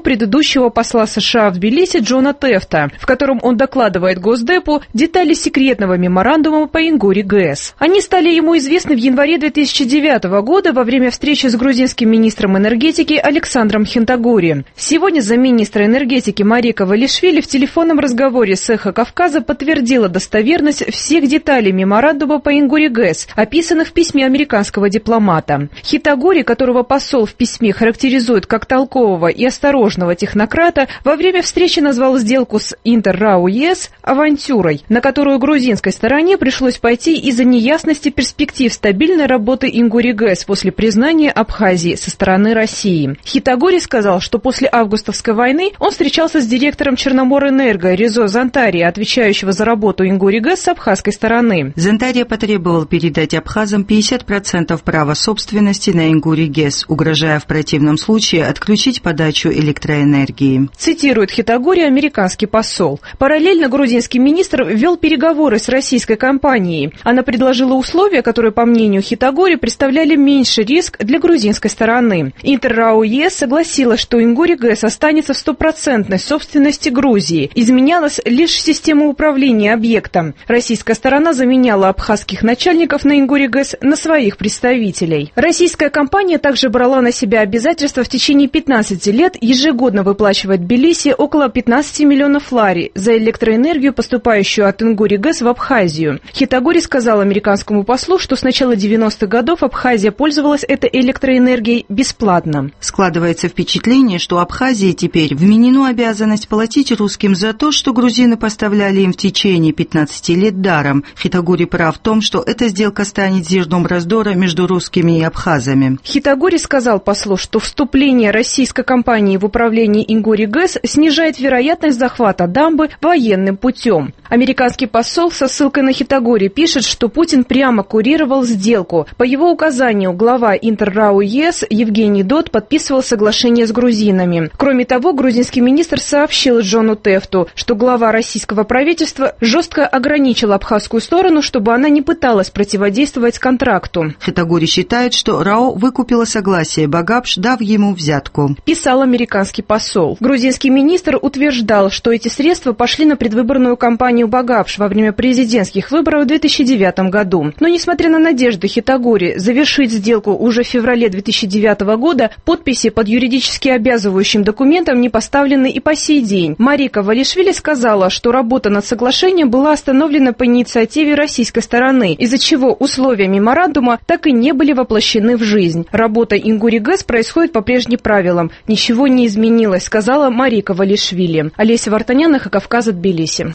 предыдущего посла США в Тбилиси Джона Тефта, в котором он докладывает Госдепу детали секретного меморандума по Ингуре ГЭС. Они стали ему известны в январе 2009 года во время встречи с грузинским министром энергетики Александром Хинтагури. Сегодня замминистра энергетики Марика Валишвили в телефонном разговоре с «Эхо Кавказа» подтвердила достоверность всех деталей меморандума по Ингуре ГЭС, описанных в письме американского дипломата. Хинтагури, которого посол в письме характеризует как толкового и осторожного технократа, во время встречи назвал сделку с Интер РАО ЕС авантюрой, на которую грузинской стороне пришлось пойти из-за неясности перспектив стабильной работы Ингури ГЭС после признания Абхазии со стороны России. Хинтагури сказал, что после августовской войны он встречался с директором Черноморэнерго Резо Зантария, отвечающего за работу Ингури ГЭС с абхазской стороны. Зантария потребовал передать абхазам 50% права собственности на Ингури ГЭС, угрожая в противном случае отключить подачу электроэнергии. Цитирует Хинтагури американский посол. Параллельно грузинский министр вел переговоры с российской компанией. Она предложила условия, которые, по мнению Хинтагури, представляли меньший риск для грузинской стороны. Интер РАО ЕС согласилась, что Ингури ГЭС останется в 100% собственности Грузии. Изменялась лишь система управления объектом. Российская сторона заменяла абхазских начальников на Ингури ГЭС на своих представителей. Российская компания также брала на себя обязательство в течение 15 лет ежегодно выплачивать Тбилиси около 15 миллионов лари за электроэнергию, поступающую от Ингури ГЭС в Абхазию. Хинтагури сказал американскому послу, что с начала 90-х годов Абхазия пользовалась этой электроэнергией бесплатно. Складывается впечатление, что Абхазии теперь вменена обязанность платить русским за то, что грузины поставляли им в течение 15 лет даром. Хинтагури прав в том, что эта сделка станет зерном раздора между русскими и абхазами. Хинтагури сказал послу, что вступление российской компании в управление Ингури ГЭС снижает вероятность захвата дамбы военным путем. Американский посол со ссылкой на Хинтагури пишет, что Путин прямо курировал сделку. По его указанию глава Интер РАО ЕС Евгений Дод подписывал соглашение с грузинами. Кроме того, грузинский министр сообщил Джону Тефту, что глава российского правительства жестко ограничил абхазскую сторону, чтобы она не пыталась противодействовать контракту. Хинтагури считает, что РАО выкупила согласие Багапш, дав ему взятку. Писал американский посол. Грузинский министр утверждал, что эти средства пошли на предвыборную кампанию Багапш во время президентских выборов в 2009 году. Но, несмотря на надежды Хинтагури завершить сделку уже в феврале 2009 года, подписи под юридически обязывающим документом не поставлены и по сей день. Марика Валишвили сказала, что работа над соглашением была остановлена по инициативе российской стороны, из-за чего условия меморандума так и не были воплощены в жизнь. Работа Ингури ГЭС происходит по прежним правилам. Ничего не изменилось, сказала Марика Валишвили. Олеся Вартанян, «Эхо Кавказа», Тбилиси.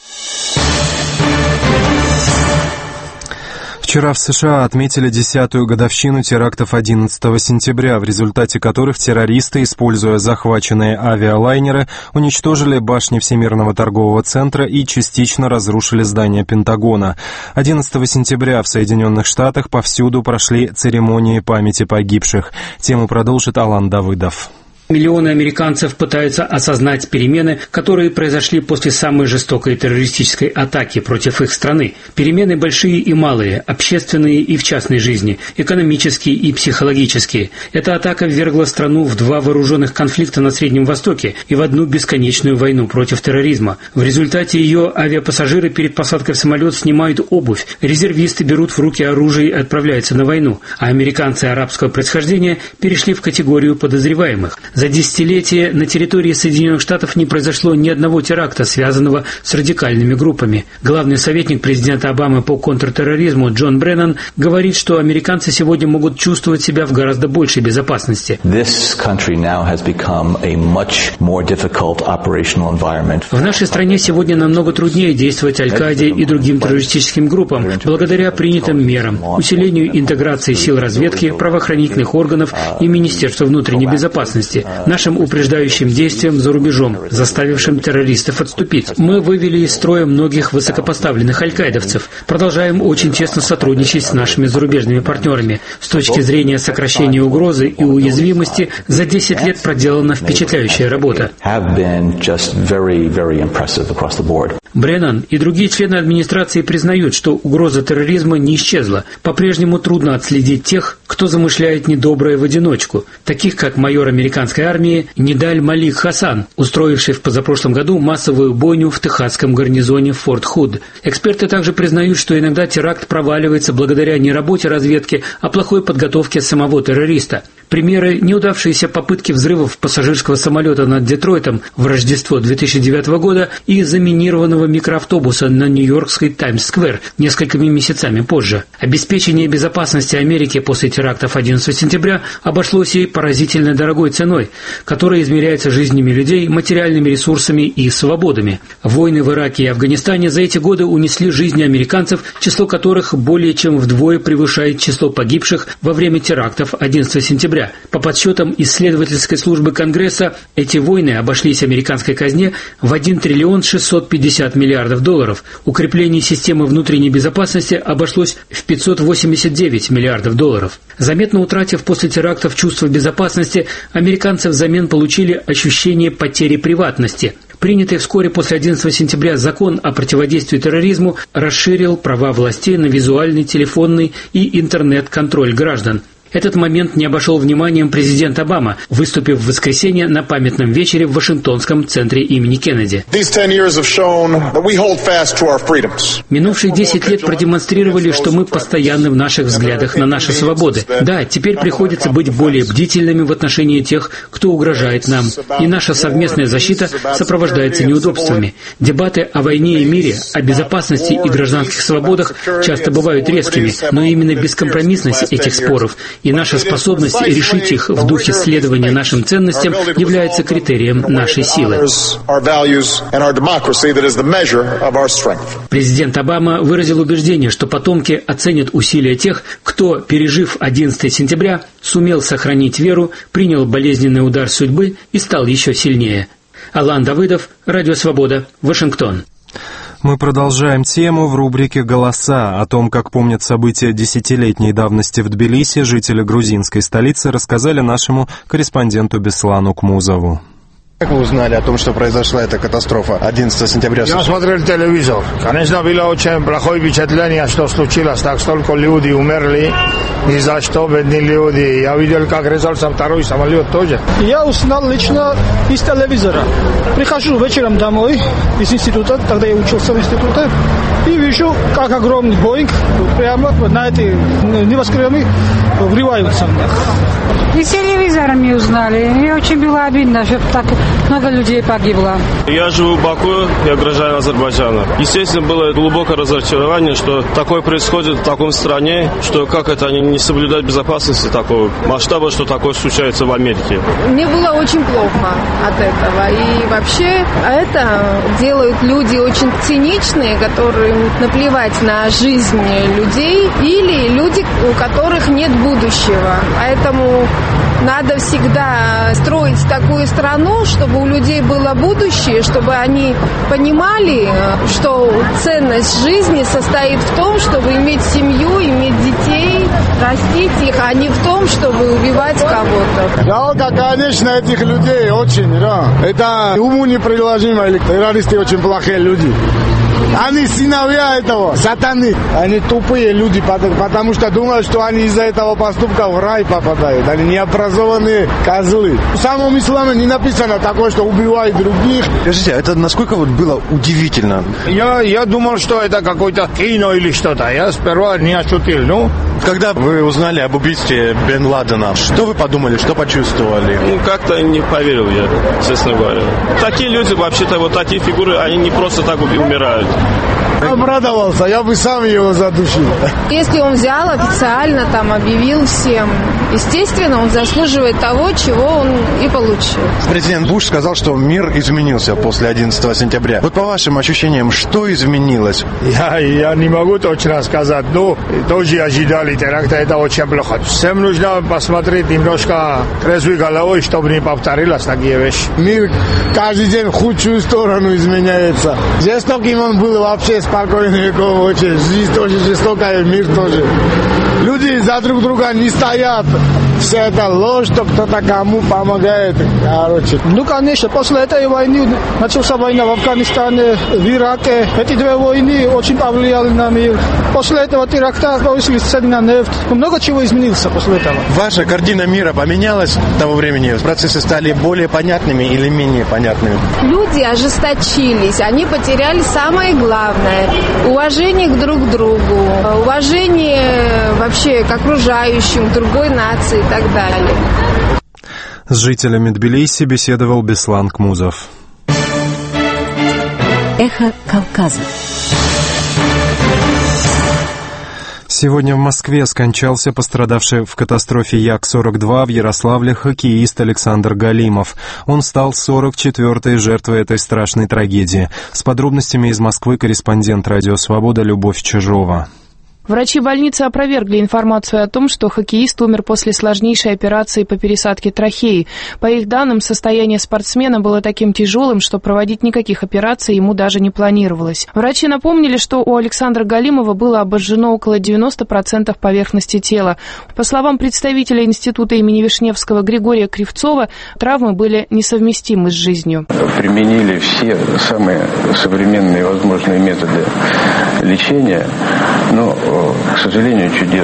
Вчера в США отметили 10-ю годовщину терактов 11 сентября, в результате которых террористы, используя захваченные авиалайнеры, уничтожили башни Всемирного торгового центра и частично разрушили здание Пентагона. 11 сентября в Соединенных Штатах повсюду прошли церемонии памяти погибших. Тему продолжит Алан Давыдов. Миллионы американцев пытаются осознать перемены, которые произошли после самой жестокой террористической атаки против их страны. Перемены большие и малые, общественные и в частной жизни, экономические и психологические. Эта атака ввергла страну в 2 вооруженных конфликта на Среднем Востоке и в одну бесконечную войну против терроризма. В результате ее авиапассажиры перед посадкой в самолет снимают обувь, резервисты берут в руки оружие и отправляются на войну, а американцы арабского происхождения перешли в категорию подозреваемых. За десятилетия на территории Соединенных Штатов не произошло ни одного теракта, связанного с радикальными группами. Главный советник президента Обамы по контртерроризму Джон Бреннан говорит, что американцы сегодня могут чувствовать себя в гораздо большей безопасности. В нашей стране сегодня намного труднее действовать Аль-Каиде и другим террористическим группам, благодаря принятым мерам, усилению интеграции сил разведки, правоохранительных органов и Министерства внутренней безопасности, нашим упреждающим действиям за рубежом, заставившим террористов отступить. Мы вывели из строя многих высокопоставленных аль-каидовцев. Продолжаем очень тесно сотрудничать с нашими зарубежными партнерами. С точки зрения сокращения угрозы и уязвимости, за 10 лет проделана впечатляющая работа. Бреннан и другие члены администрации признают, что угроза терроризма не исчезла. По-прежнему трудно отследить тех, кто замышляет недоброе в одиночку, таких как майор американской американской армии Нидаль Малик Хасан, устроивший в позапрошлом году массовую бойню в техасском гарнизоне Форт Худ. Эксперты также признают, что иногда теракт проваливается благодаря не работе разведки, а плохой подготовке самого террориста. Примеры – неудавшиеся попытки взрывов пассажирского самолета над Детройтом в Рождество 2009 года и заминированного микроавтобуса на нью-йоркской Таймс-сквер несколькими месяцами позже. Обеспечение безопасности Америки после терактов 11 сентября обошлось ей поразительно дорогой ценой, которая измеряется жизнями людей, материальными ресурсами и свободами. Войны в Ираке и Афганистане за эти годы унесли жизни американцев, число которых более чем вдвое превышает число погибших во время терактов 11 сентября. По подсчетам исследовательской службы Конгресса, эти войны обошлись американской казне в 1 триллион 650 миллиардов долларов. Укрепление системы внутренней безопасности обошлось в 589 миллиардов долларов. Заметно утратив после терактов чувство безопасности, американцы взамен получили ощущение потери приватности. Принятый вскоре после 11 сентября закон о противодействии терроризму расширил права властей на визуальный, телефонный и интернет-контроль граждан. Этот момент не обошел вниманием президент Обама, выступив в воскресенье на памятном вечере в Вашингтонском центре имени Кеннеди. Минувшие 10 лет продемонстрировали, что мы постоянны в наших взглядах на наши свободы. Да, теперь приходится быть более бдительными в отношении тех, кто угрожает нам. И наша совместная защита сопровождается неудобствами. Дебаты о войне и мире, о безопасности и гражданских свободах часто бывают резкими, но именно бескомпромиссность этих споров и наша способность решить их в духе следования нашим ценностям является критерием нашей силы. Президент Обама выразил убеждение, что потомки оценят усилия тех, кто, пережив 11 сентября, сумел сохранить веру, принял болезненный удар судьбы и стал еще сильнее. Алан Давыдов, Радио Свобода, Вашингтон. Мы продолжаем тему в рубрике «Голоса». О том, как помнят события десятилетней давности в Тбилиси, жители грузинской столицы рассказали нашему корреспонденту Беслану Кмузову. Как вы узнали о том, что произошла эта катастрофа 11 сентября? Я смотрел телевизор. Конечно, было очень плохое впечатление, что случилось. Так столько людей умерли. Ни за что, бедные люди. Я видел, как резался второй самолет тоже. Я узнал лично из телевизора. Прихожу вечером домой из института, тогда я учился в институте, и вижу, как огромный Боинг прямо на эти небоскребы врываются. Из телевизора мы узнали. Мне очень было обидно, что так много людей погибло. Я живу в Баку, я гражданин Азербайджана. Естественно, было глубокое разочарование, что такое происходит в такой стране, что как это они не соблюдают безопасности такого масштаба, что такое случается в Америке. Мне было очень плохо от этого. И вообще это делают люди очень циничные, которые наплевать на жизнь людей, или люди, у которых нет будущего. Поэтому надо всегда строить такую страну, чтобы у людей было будущее, чтобы они понимали, что ценность жизни состоит в том, чтобы иметь семью, иметь детей, растить их, а не в том, чтобы убивать кого-то. Жалко, конечно, этих людей очень, да. Это уму неприложимо, террористы очень плохие люди. Они сыновья этого сатаны. Они тупые люди, потому что думают, что они из-за этого поступка в рай попадают. Они необразованные козлы. В самом исламе не написано такое, что убивают других. Скажите, это насколько вот было удивительно? Я думал, что это какое-то кино или что-то. Я сперва не ощутил, ну. Когда вы узнали об убийстве Бен Ладена, что вы подумали, что почувствовали? Ну, как-то не поверил я, честно говоря. Такие люди, вообще-то, вот такие фигуры, они не просто так умирают. Обрадовался, я бы сам его задушил. Если он взял официально, там, объявил всем, естественно, он заслуживает того, чего он и получил. Президент Буш сказал, что мир изменился после 11 сентября. Вот по вашим ощущениям, что изменилось? Я не могу точно сказать, но тоже ожидали теракта, это очень плохо. Всем нужно посмотреть немножко трезвой головой, чтобы не повторилось такие вещи. Мир каждый день в худшую сторону изменяется. Жестоким он был вообще спокойный, очень. Жизнь тоже жестокая, мир тоже. Люди за друг друга не стоят. вся эта ложь, что кто-то кому помогает, короче. Ну, конечно, после этой войны начался война в Афганистане, в Ираке. Эти две войны очень повлияли на мир. После этого теракта повысили цены на нефть. Много чего изменилось после этого. Ваша картина мира поменялась с того времени? Процессы стали более понятными или менее понятными? Люди ожесточились, они потеряли самое главное – уважение друг к другу, уважение вообще к окружающим, к другой нации и так далее. С жителями Тбилиси беседовал Беслан Кмузов. Эхо Кавказа. Сегодня в Москве скончался пострадавший в катастрофе Як-42 в Ярославле хоккеист Александр Галимов. Он стал 44-й жертвой этой страшной трагедии. С подробностями из Москвы корреспондент «Радио Свобода» Любовь Чижова. Врачи больницы опровергли информацию о том, что хоккеист умер после сложнейшей операции по пересадке трахеи. По их данным, состояние спортсмена было таким тяжелым, что проводить никаких операций ему даже не планировалось. Врачи напомнили, что у Александра Галимова было обожжено около 90% поверхности тела. По словам представителя института имени Вишневского Григория Кривцова, травмы были несовместимы с жизнью. Применили все самые современные возможные методы лечения, но, к сожалению, чудес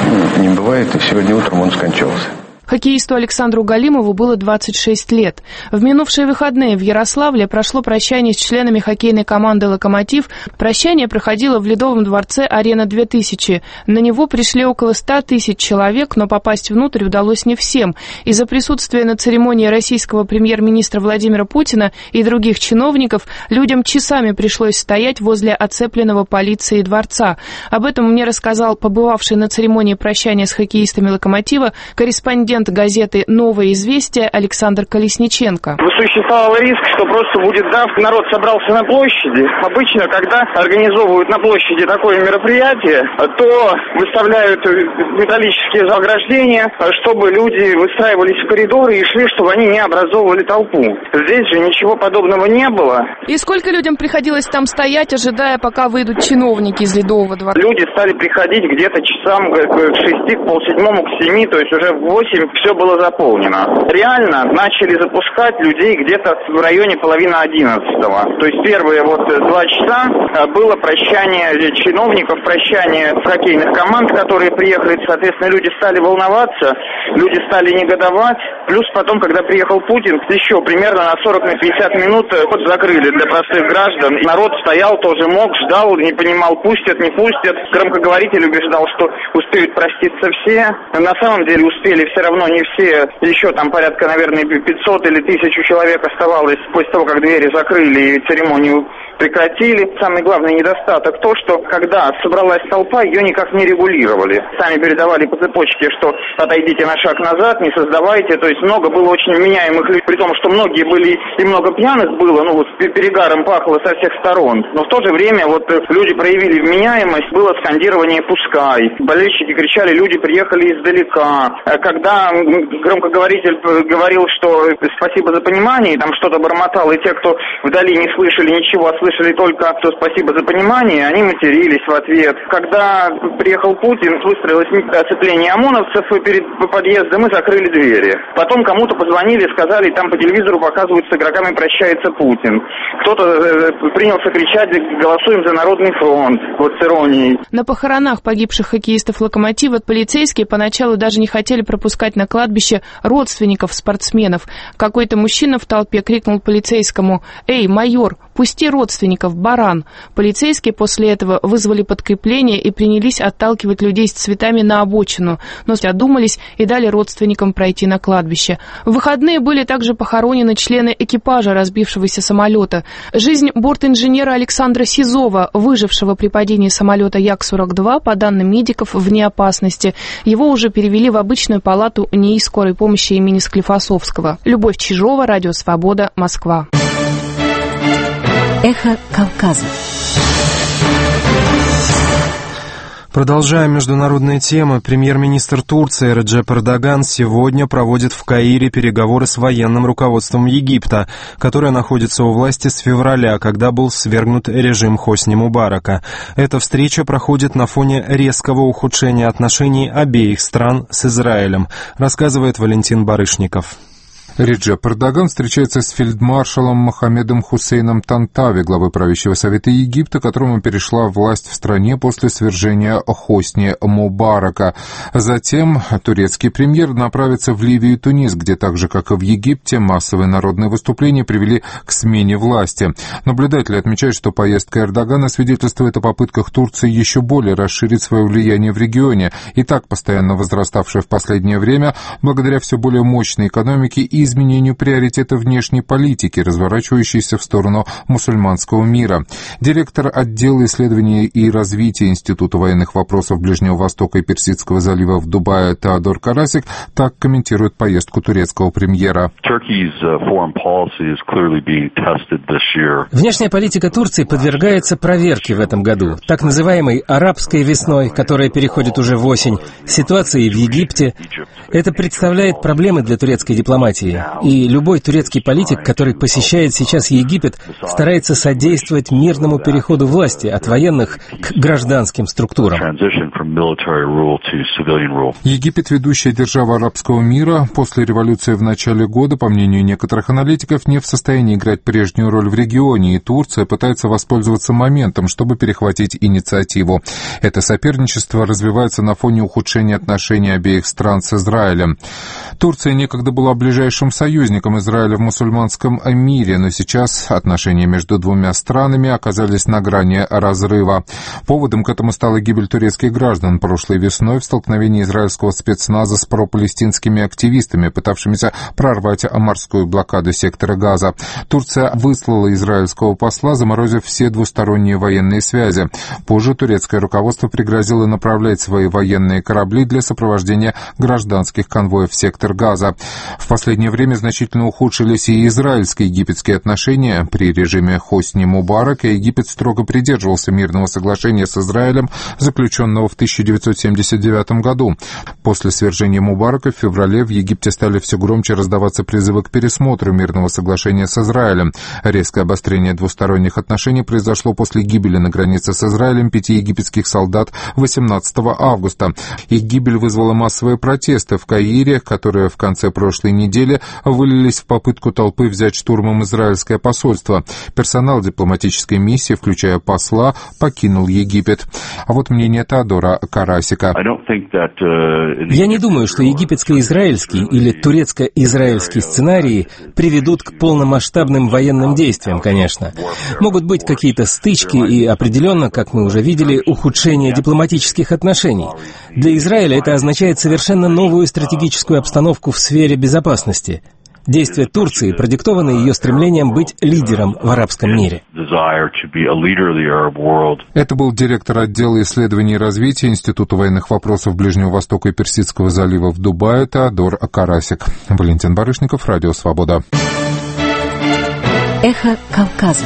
не бывает, и сегодня утром он скончался. Хоккеисту Александру Галимову было 26 лет. В минувшие выходные в Ярославле прошло прощание с членами хоккейной команды «Локомотив». Прощание проходило в Ледовом дворце «Арена-2000». На него пришли около 100 тысяч человек, но попасть внутрь удалось не всем. Из-за присутствия на церемонии российского премьер-министра Владимира Путина и других чиновников людям часами пришлось стоять возле оцепленного полицией дворца. Об этом мне рассказал побывавший на церемонии прощания с хоккеистами «Локомотива» корреспондент газеты «Новое известие» Александр Колесниченко. Существовал риск, что просто будет давка. Народ собрался на площади. Обычно, когда организовывают на площади такое мероприятие, то выставляют металлические заграждения, чтобы люди выстраивались в коридоры и шли, чтобы они не образовывали толпу. Здесь же ничего подобного не было. И сколько людям приходилось там стоять, ожидая, пока выйдут чиновники из Ледового дворца? Люди стали приходить где-то часам к 6, к полседьмому, к 7, то есть уже в 8 все было заполнено. Реально начали запускать людей где-то в районе половины 11-го. То есть первые 2 часа было прощание чиновников, прощание хоккейных команд, которые приехали. Соответственно, люди стали волноваться, люди стали негодовать. Плюс потом, когда приехал Путин, еще примерно на 40-50 минут закрыли для простых граждан. Народ стоял, тоже мог, ждал, не понимал, пустят, не пустят. Громкоговоритель убеждал, что успеют проститься все. На самом деле успели все равно не все, еще там порядка, наверное, 500 или 1000 человек оставалось после того, как двери закрыли и церемонию прекратили. Самый главный недостаток то, что когда собралась толпа, ее никак не регулировали. Сами передавали по цепочке, что отойдите на шаг назад, не создавайте. То есть много было очень меняемых людей, при том, что многие были и много пьяных было, перегаром пахло со всех сторон. Но в то же время люди проявили вменяемость, было скандирование «пускай». Болельщики кричали, люди приехали издалека. Когда громкоговоритель говорил, что спасибо за понимание, и там что-то бормотал, и те, кто вдали не слышали ничего, а слышали только, что спасибо за понимание, они матерились в ответ. Когда приехал Путин, выстроилось оцепление ОМОНовцев перед подъездом и закрыли двери. Потом кому-то позвонили, сказали, там по телевизору показывают, с игроками прощается Путин. Кто-то принялся кричать, голосуем за Народный фронт, с иронией. На похоронах погибших хоккеистов «Локомотива» полицейские поначалу даже не хотели пропускать на кладбище родственников спортсменов. Какой-то мужчина в толпе крикнул полицейскому: «Эй, майор, пусти родственников, баран!» Полицейские после этого вызвали подкрепление и принялись отталкивать людей с цветами на обочину, но одумались и дали родственникам пройти на кладбище. В выходные были также похоронены члены экипажа разбившегося самолета. Жизнь бортинженера Александра Сизова, выжившего при падении самолета Як-42, по данным медиков, вне опасности. Его уже перевели в обычную палату НИИ скорой помощи имени Склифосовского. Любовь Чижова, Радио Свобода, Москва. Эхо Кавказа. Продолжая международные темы, премьер-министр Турции Реджеп Эрдоган сегодня проводит в Каире переговоры с военным руководством Египта, которое находится у власти с февраля, когда был свергнут режим Хосни Мубарака. Эта встреча проходит на фоне резкого ухудшения отношений обеих стран с Израилем, рассказывает Валентин Барышников. Реджеп Эрдоган встречается с фельдмаршалом Мохаммедом Хусейном Тантави, главой правящего совета Египта, которому перешла власть в стране после свержения Хосни Мубарака. Затем турецкий премьер направится в Ливию и Тунис, где так же, как и в Египте, массовые народные выступления привели к смене власти. Наблюдатели отмечают, что поездка Эрдогана свидетельствует о попытках Турции еще более расширить свое влияние в регионе, и так постоянно возраставшее в последнее время, благодаря все более мощной экономике и изменению приоритета внешней политики, разворачивающейся в сторону мусульманского мира. Директор отдела исследований и развития Института военных вопросов Ближнего Востока и Персидского залива в Дубае Теодор Карасик так комментирует поездку турецкого премьера. Внешняя политика Турции подвергается проверке в этом году. Так называемой арабской весной, которая переходит уже в осень, ситуацией в Египте. Это представляет проблемы для турецкой дипломатии. И любой турецкий политик, который посещает сейчас Египет, старается содействовать мирному переходу власти от военных к гражданским структурам. Египет, ведущая держава арабского мира, после революции в начале года, по мнению некоторых аналитиков, не в состоянии играть прежнюю роль в регионе, и Турция пытается воспользоваться моментом, чтобы перехватить инициативу. Это соперничество развивается на фоне ухудшения отношений обеих стран с Израилем. Турция некогда была ближайшим союзником Израиля в мусульманском мире, но сейчас отношения между двумя странами оказались на грани разрыва. Поводом к этому стала гибель турецких граждан прошлой весной в столкновении израильского спецназа с пропалестинскими активистами, пытавшимися прорвать морскую блокаду сектора Газа. Турция выслала израильского посла, заморозив все двусторонние военные связи. Позже турецкое руководство пригрозило направлять свои военные корабли для сопровождения гражданских конвоев в сектор Газа. В последнее время значительно ухудшились и израильско-египетские отношения. При режиме Хосни Мубарака Египет строго придерживался мирного соглашения с Израилем, заключенного в 1979 году. После свержения Мубарака в феврале в Египте стали все громче раздаваться призывы к пересмотру мирного соглашения с Израилем. Резкое обострение двусторонних отношений произошло после гибели на границе с Израилем 5 египетских солдат 18 августа. Их гибель вызвала массовые протесты в Каире, которые в конце прошлой недели вылились в попытку толпы взять штурмом израильское посольство. Персонал дипломатической миссии, включая посла, покинул Египет. А вот мнение Теодора Карасика. Я не думаю, что египетско-израильский или турецко-израильский сценарии приведут к полномасштабным военным действиям, конечно. Могут быть какие-то стычки и определенно, как мы уже видели, ухудшение дипломатических отношений. Для Израиля это означает совершенно новую стратегическую обстановку в сфере безопасности. Действия Турции продиктованы ее стремлением быть лидером в арабском мире. Это был директор отдела исследований и развития Института военных вопросов Ближнего Востока и Персидского залива в Дубае Теодор Карасик. Валентин Барышников, Радио Свобода. Эхо Кавказа.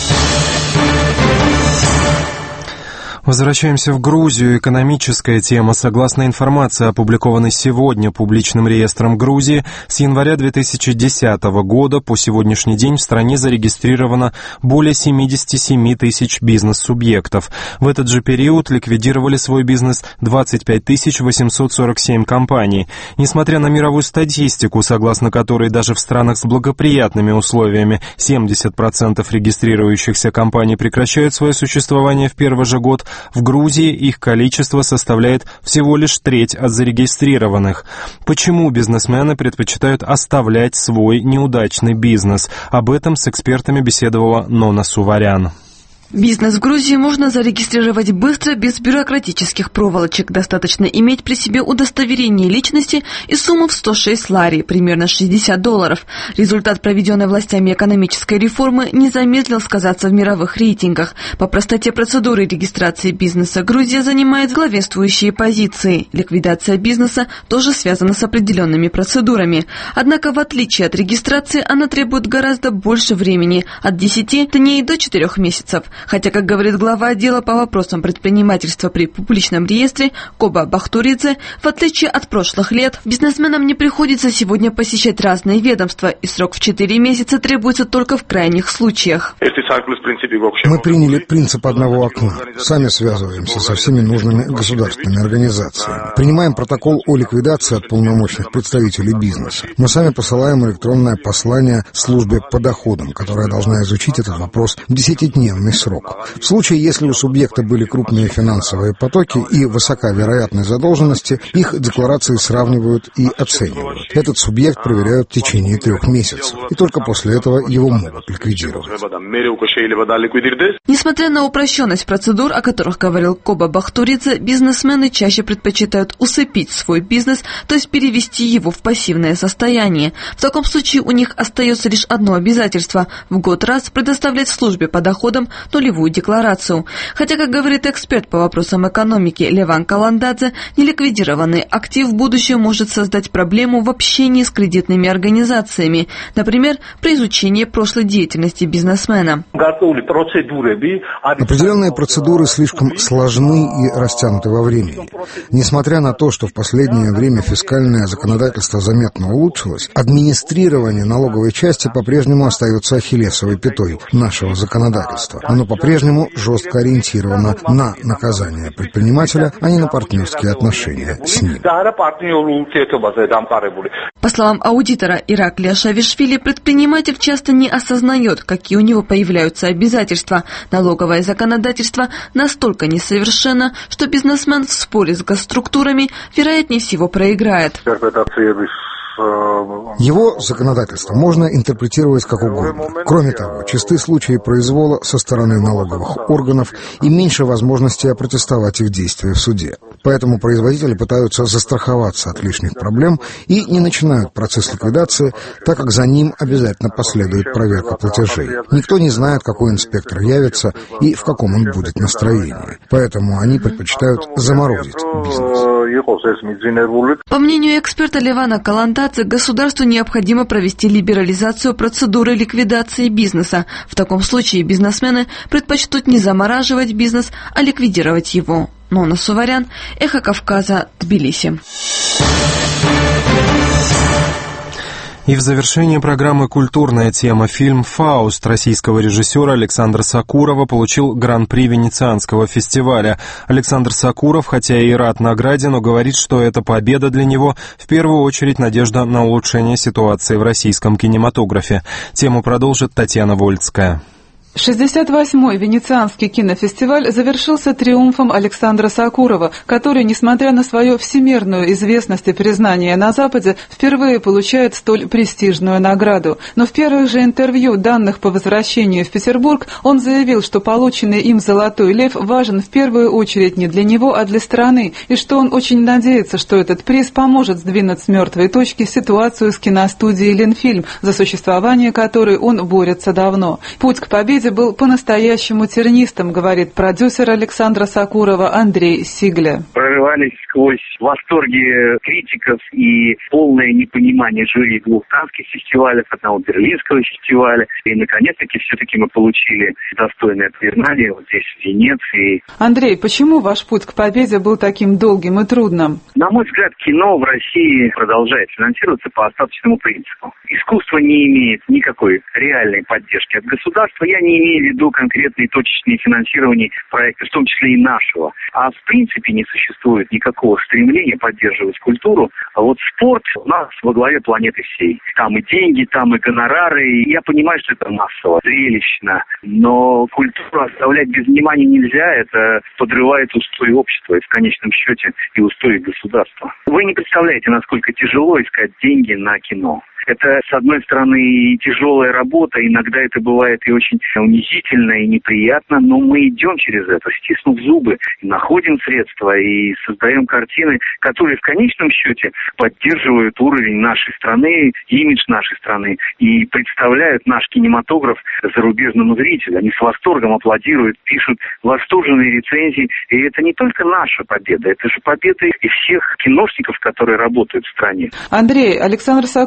Возвращаемся в Грузию. Экономическая тема. Согласно информации, опубликованной сегодня публичным реестром Грузии, с января 2010 года по сегодняшний день в стране зарегистрировано более 77 тысяч бизнес-субъектов. В этот же период ликвидировали свой бизнес 25 847 компаний. Несмотря на мировую статистику, согласно которой даже в странах с благоприятными условиями 70% регистрирующихся компаний прекращают свое существование в первый же год, в Грузии их количество составляет всего лишь треть от зарегистрированных. Почему бизнесмены предпочитают оставлять свой неудачный бизнес? Об этом с экспертами беседовала Нона Суварян. Бизнес в Грузии можно зарегистрировать быстро, без бюрократических проволочек. Достаточно иметь при себе удостоверение личности и сумму в 106 лари, примерно $60. Результат проведенной властями экономической реформы не замедлил сказаться в мировых рейтингах. По простоте процедуры регистрации бизнеса Грузия занимает главенствующие позиции. Ликвидация бизнеса тоже связана с определенными процедурами. Однако, в отличие от регистрации, она требует гораздо больше времени – от 10 дней до 4 месяцев. Хотя, как говорит глава отдела по вопросам предпринимательства при публичном реестре Коба Бахтуридзе, в отличие от прошлых лет, бизнесменам не приходится сегодня посещать разные ведомства, и срок в 4 месяца требуется только в крайних случаях. Мы приняли принцип одного окна. Сами связываемся со всеми нужными государственными организациями. Принимаем протокол о ликвидации от полномочных представителей бизнеса. Мы сами посылаем электронное послание службе по доходам, которая должна изучить этот вопрос в 10-дневный срок. В случае, если у субъекта были крупные финансовые потоки и высока вероятность задолженности, их декларации сравнивают и оценивают. Этот субъект проверяют в течение 3 месяцев, и только после этого его могут ликвидировать. Несмотря на упрощенность процедур, о которых говорил Коба Бахтуридзе, бизнесмены чаще предпочитают усыпить свой бизнес, то есть перевести его в пассивное состояние. В таком случае у них остается лишь одно обязательство – в год раз предоставлять службе по доходам нулевую декларацию. Хотя, как говорит эксперт по вопросам экономики Леван Каландадзе, неликвидированный актив в будущем может создать проблему в общении с кредитными организациями, например, при изучении прошлой деятельности бизнесмена. Определенные процедуры слишком сложны и растянуты во времени. Несмотря на то, что в последнее время фискальное законодательство заметно улучшилось, администрирование налоговой части по-прежнему остается ахиллесовой пятой нашего законодательства. Оно по-прежнему жестко ориентировано на наказание предпринимателя, а не на партнерские отношения с ним. По словам аудитора Ираклия Шавишвили, предприниматель часто не осознает, какие у него появляются обязательства. Налоговое законодательство настолько несовершенно, что бизнесмен в споре с госструктурами вероятнее всего проиграет. Его законодательство можно интерпретировать как угодно. Кроме того, чисты случаи произвола со стороны налоговых органов и меньше возможности опротестовать их действия в суде. Поэтому производители пытаются застраховаться от лишних проблем и не начинают процесс ликвидации, так как за ним обязательно последует проверка платежей. Никто не знает, какой инспектор явится и в каком он будет настроении. Поэтому они предпочитают заморозить бизнес. По мнению эксперта Левана Каландадзе, государству необходимо провести либерализацию процедуры ликвидации бизнеса. В таком случае бизнесмены предпочтут не замораживать бизнес, а ликвидировать его. Нона Суварян, Эхо Кавказа, Тбилиси. И в завершении программы «Культурная тема». Фильм «Фауст» российского режиссера Александра Сакурова получил гран-при Венецианского фестиваля. Александр Сакуров, хотя и рад награде, но говорит, что эта победа для него в первую очередь надежда на улучшение ситуации в российском кинематографе. Тему продолжит Татьяна Вольцкая. 68-й Венецианский кинофестиваль завершился триумфом Александра Сакурова, который, несмотря на свою всемирную известность и признание на Западе, впервые получает столь престижную награду. Но в первых же интервью, данных по возвращению в Петербург, он заявил, что полученный им «Золотой лев» важен в первую очередь не для него, а для страны, и что он очень надеется, что этот приз поможет сдвинуть с мертвой точки ситуацию с киностудией «Ленфильм», за существование которой он борется давно. Путь к победе был по-настоящему тернистым, говорит продюсер Александра Сакурова Андрей Сигля. Прорывались сквозь восторги критиков и полное непонимание жюри 2 каннских фестивалей, одного берлинского фестиваля. И, наконец-таки, все-таки мы получили достойное признание вот здесь, в Венеции. Андрей, почему ваш путь к победе был таким долгим и трудным? На мой взгляд, кино в России продолжает финансироваться по остаточному принципу. Искусство не имеет никакой реальной поддержки от государства. Я не имею в виду конкретные точечные финансирования проектов, в том числе и нашего. А в принципе не существует никакого стремления поддерживать культуру. А вот спорт у нас во главе планеты всей. Там и деньги, там и гонорары. И я понимаю, что это массово, зрелищно. Но культуру оставлять без внимания нельзя. Это подрывает устои общества и в конечном счете и устои государства. Вы не представляете, насколько тяжело искать деньги на кино. Это, с одной стороны, и тяжелая работа, иногда это бывает и очень унизительно, и неприятно, но мы идем через это, стиснув зубы, и находим средства, и создаем картины, которые в конечном счете поддерживают уровень нашей страны, имидж нашей страны, и представляют наш кинематограф зарубежному зрителю. Они с восторгом аплодируют, пишут восторженные рецензии, и это не только наша победа, это же победа и всех киношников, которые работают в стране. Андрей, Александр Сакуров говорит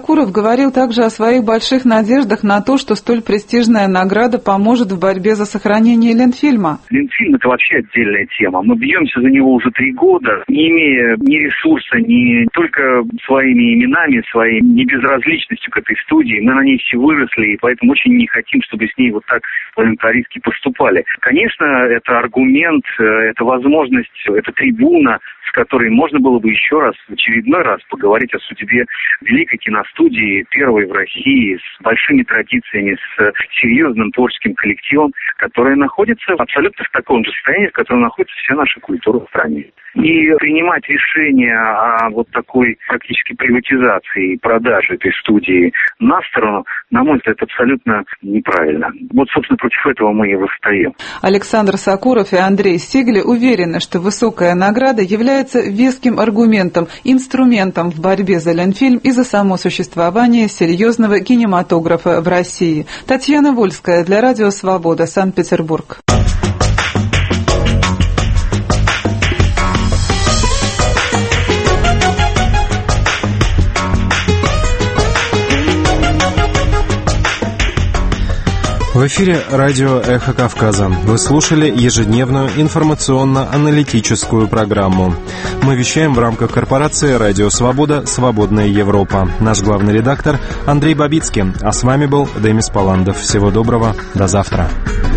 говорил также о своих больших надеждах на то, что столь престижная награда поможет в борьбе за сохранение Ленфильма. Ленфильм – это вообще отдельная тема. Мы бьемся за него уже 3 года, не имея ни ресурса, ни только своими именами, своей небезразличностью к этой студии. Мы на ней все выросли, и поэтому очень не хотим, чтобы с ней вот так волюнтаристски поступали. Конечно, это аргумент, это возможность, это трибуна, с которой можно было бы еще раз, в очередной раз поговорить о судьбе великой киностудии, первой в России, с большими традициями, с серьезным творческим коллективом, которая находится абсолютно в таком же состоянии, в котором находится вся наша культура в стране. И принимать решение о вот такой практически приватизации и продаже этой студии на сторону, на мой взгляд, абсолютно неправильно. Вот, собственно, против этого мы и восстаем. Александр Сакуров и Андрей Стигли уверены, что высокая награда является веским аргументом, инструментом в борьбе за Ленфильм и за само существование серьезного кинематографа в России. Татьяна Вольская для Радио Свобода, Санкт-Петербург. В эфире радио «Эхо Кавказа». Вы слушали ежедневную информационно-аналитическую программу. Мы вещаем в рамках корпорации «Радио Свобода. Свободная Европа». Наш главный редактор Андрей Бабицкий. А с вами был Демис Паландов. Всего доброго. До завтра.